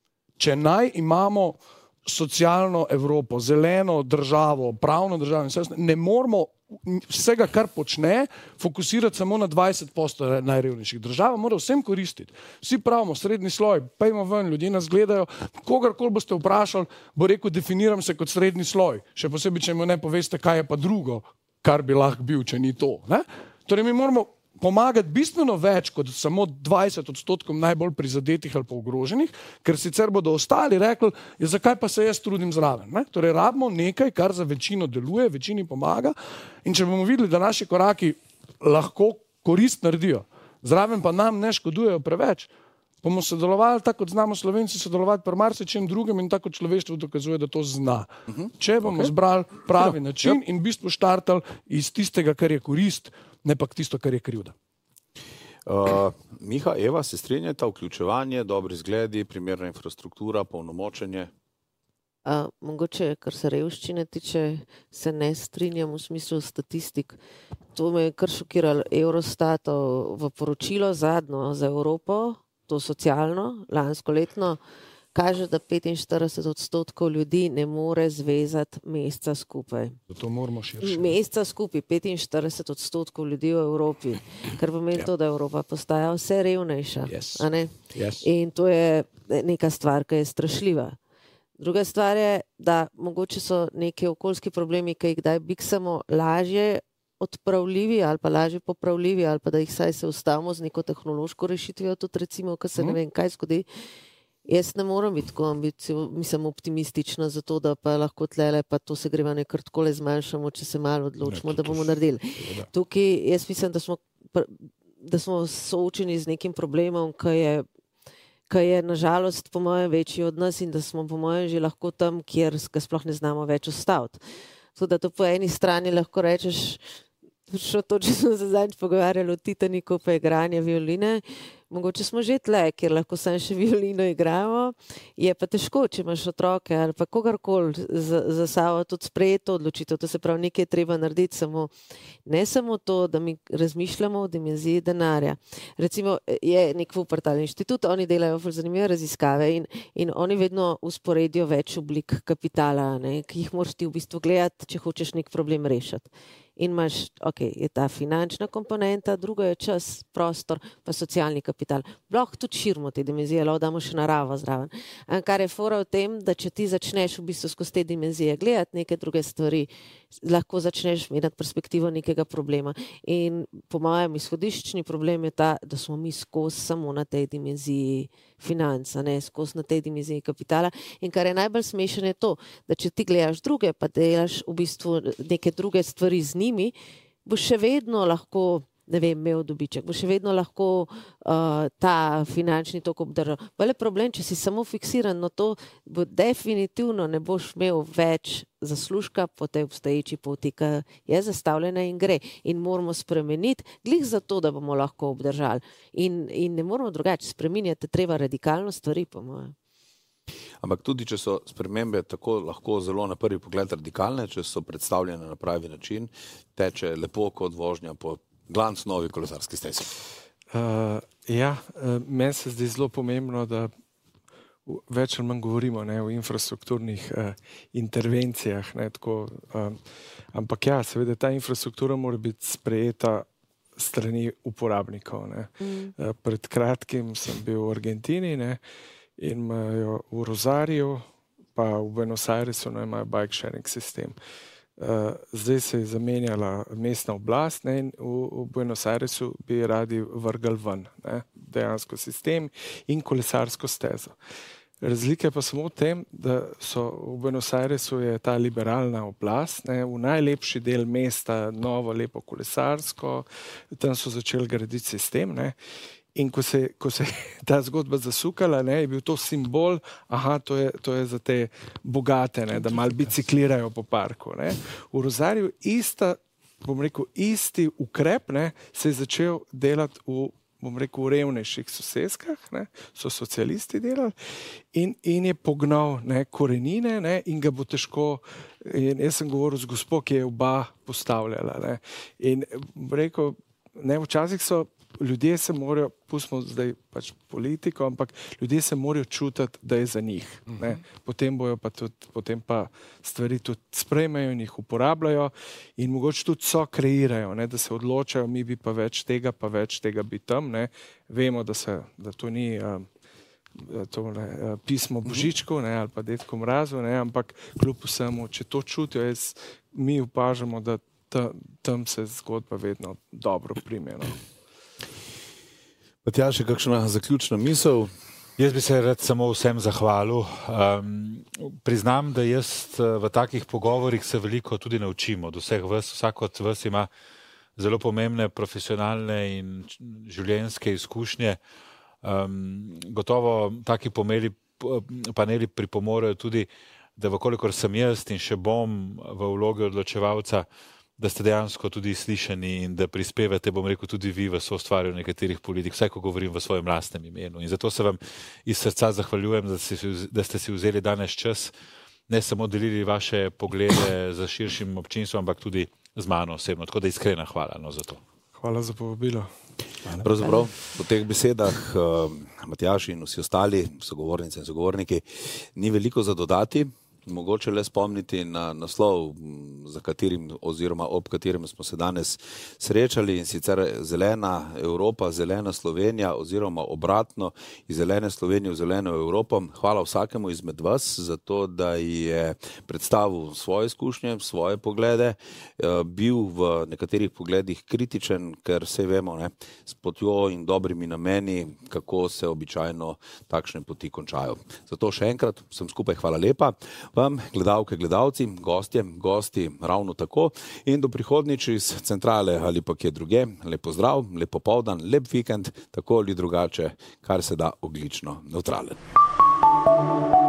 Če naj imamo socialno Evropo, zeleno državo, pravno državo, ne moramo vsega, kar počne, fokusirati samo na dvajset posto najrevnejših. Država mora vsem koristiti. Vsi pravimo, srednji sloj, pejmo ven, ljudje nas gledajo, kogarkoli boste vprašali, bo rekel, definiram se kot srednji sloj. Še posebej, če mu ne poveste, kaj je pa drugo, kar bi lahko bil, če ni to. Ne? Torej, mi moramo pomagati bistveno več kot samo dvajset odstotkom najbolj prizadetih ali pa ogroženih, ker sicer bodo ostali rekli, ja, zakaj pa se jaz trudim zraven. Ne? Torej, rabimo nekaj, kar za večino deluje, večini pomaga in če bomo videli, da naši koraki lahko korist naredijo, zraven pa nam ne škodujejo preveč, bomo sodelovali tako, kot znamo Slovenci sodelovati pri marsičem drugem in tako človeštvo dokazuje, da to zna. Uh-huh. Če bomo okay. zbrali pravi način in v bistvu štartali iz tistega, kar je korist, ne pa tisto, kar je krivda. Uh, Miha, Eva, se strinjata, vključevanje, dobri zgledi, primerna infrastruktura, polnomočenje? Uh, mogoče, kar se revščine tiče, se ne strinjam v smislu statistik. To me je kar šokiralo. Eurostat v poročilo zadnjo za Evropo, to socialno, lansko letno, kaže, da petinštirideset odstotkov ljudi ne more zvezati meseca skupaj. Zato moramo širše. Meseca skupaj, petinštirideset odstotkov ljudi v Evropi, kar pomeni to, da Evropa postaja vse revnejša. Yes. A ne? Yes. In to je neka stvar, ki je strašljiva. Druga stvar je, da mogoče so neki okoljski problemi, ki jih kdaj biksamo lažje odpravljivi ali pa lažje popravljivi ali pa da jih saj se ustavimo z neko tehnološko rešitvijo, tudi recimo, ko se ne vem kaj zgodi, Jaz ne moram biti tako ambicijo, mislim, optimistična za to, da pa lahko tlele, pa to se greva nekaj takole zmanjšamo, če se malo odločimo, da bomo naredili. Tukaj jaz mislim, da smo, da smo soočeni z nekim problemom, ki je, ki je nažalost po mojem večji od nas in da smo po mojem že lahko tam, kjer ga sploh ne znamo več ustaviti. Tako da to po eni strani lahko rečeš, što to, če smo se zadnjič pogovarjali o Titaniku, pa igranje violine, mogoče smo že tle, kjer lahko sam še violino igramo, je pa težko, če imaš otroke ali pa kogarkoli za, za sabo tudi sprejeto odločitev, to se pravi, nekaj je treba narediti, samo, ne samo to, da mi razmišljamo o dimenziji denarja. Recimo je nek Wuppertal inštitut, oni delajo zanimive raziskave in, in oni vedno usporedijo več oblik kapitala, ne, ki jih moraš ti v bistvu gledati, če hočeš nek problem rešiti. In imaš, ok, je ta finančna komponenta, druga je čas, prostor, pa socialni kapital. Lahko tudi širimo te dimenzije, lahko damo še naravo zraven. In kar je fora v tem, da če ti začneš v bistvu skozi te dimenzije gledati neke druge stvari, lahko začneš imeti perspektivo nekega problema. In po mojem izhodiščni problem je ta, da smo mi skozi samo na tej dimenziji financa, ne, skozi na tej dimenziji kapitala. In kar je najbolj smešen je to, da če ti gledaš druge, pa delaš v bistvu neke druge stvari z njimi, boš še vedno lahko, ne vem, imel dobiček, bo še vedno lahko uh, ta finančni tok obdržal. Vele problem, če si samo fiksiran na to, bo definitivno ne boš imel več zaslužka po tej obstoječi poti, ki je zastavljena in gre. In moramo spremeniti, glih za to, da bomo lahko obdržali. In, in ne moramo drugače spreminjati, treba radikalno stvari, po mojem. Ampak tudi, če so spremembe tako lahko zelo na prvi pogled radikalne, če so predstavljene na pravi način, teče lepo kot vožnja po glanc novi kolesarski stezi. Uh, ja, uh, meni se zdi zelo pomembno, da več ali manj govorimo, ne, o infrastrukturnih uh, intervencijah. Ne, tako, uh, ampak ja, seveda ta infrastruktura mora biti sprejeta strani uporabnikov. Ne. Mm. Uh, pred kratkim sem bil v Argentini, ne, in imajo v Rosariju, pa v Buenos Airesu, ne, imajo bike sharing sistem. Uh, zdaj se je zamenjala mestna oblast, ne, in v, v Buenos Airesu bi radi vrgli ven, ne, dejansko sistem in kolesarsko stezo. Razlika pa samo v tem, da so v Buenos Airesu je ta liberalna oblast, ne, v najlepši del mesta novo, lepo kolesarsko, tam so začeli graditi sistem, ne. In ko se, ko se je ta zgodba zasukala, ne, je bil to simbol, aha, to je, to je za te bogate, ne, da malo biciklirajo po parku. Ne. V Rosariju ista, bom rekel, isti ukrep, ne, se je začel delati v, bom rekel, v revnejših soseskah, ne, so socialisti delali in, in je pognal, ne, korenine, ne, in ga bo težko, in jaz sem govoril z gospo, ki je oba postavljala. Ne, in bom rekel, ne, včasih so ljudje se morajo, pustimo zdaj pač politiko, ampak ljudje se morajo čutiti, da je za njih. Ne. Potem bojo pa tudi, potem pa stvari tudi sprejmejo in jih uporabljajo in mogoče tudi so kreirajo, ne, da se odločajo, mi bi pa več tega, pa več tega bi tam. Ne. Vemo, da, se, da to ni um, to, ne, pismo Božičku, ne, ali pa Dedku Mrazu, ne, ampak kljub vsemu, če to čutijo, jaz, mi opažamo, da ta, tam se zgodba vedno dobro prime. No. Matjaž, še kakšna zaključna misel? Jaz bi se rad samo vsem zahvalil. Um, priznam, da jaz v takih pogovorih se veliko tudi naučim od vseh vas. Vsak od vas ima zelo pomembne profesionalne in življenjske izkušnje. Um, gotovo taki pomeli, paneli pripomorejo tudi, da vkolikor sem jaz in še bom v vlogi odločevalca, da ste dejansko tudi slišani in da prispevate, bom rekel, tudi vi v soustvarjanju nekaterih politik, vsaj ko govorim v svojem lastnem imenu. In zato se vam iz srca zahvaljujem, da, si, da ste si vzeli danes čas, ne samo delili vaše poglede za širšim občinstvom, ampak tudi z mano osebno. Tako da iskrena hvala, no, za to. Hvala za povabilo. Pravzaprav po teh besedah uh, Matjaž in vsi ostali sogovornice in sogovorniki ni veliko za dodati. mogoče le spomniti na naslov, za katerim oziroma ob katerem smo se danes srečali, in sicer zelena Evropa, zelena Slovenija oziroma obratno iz zelene Slovenije v zeleno Evropo. Hvala vsakemu izmed vas za to, da je predstavil svoje izkušnje, svoje poglede, bil v nekaterih pogledih kritičen, ker se vemo, ne, s potjo in dobrimi nameni, kako se običajno takšne poti končajo. Zato še enkrat vsem skupaj hvala lepa. Vam, gledalke, gledalci, gostje, gosti, ravno tako. In do prihodnjič iz centrale ali pa kje druge. Lep pozdrav, lep popoldan, lep vikend, tako ali drugače, kar se da ogljično nevtralen.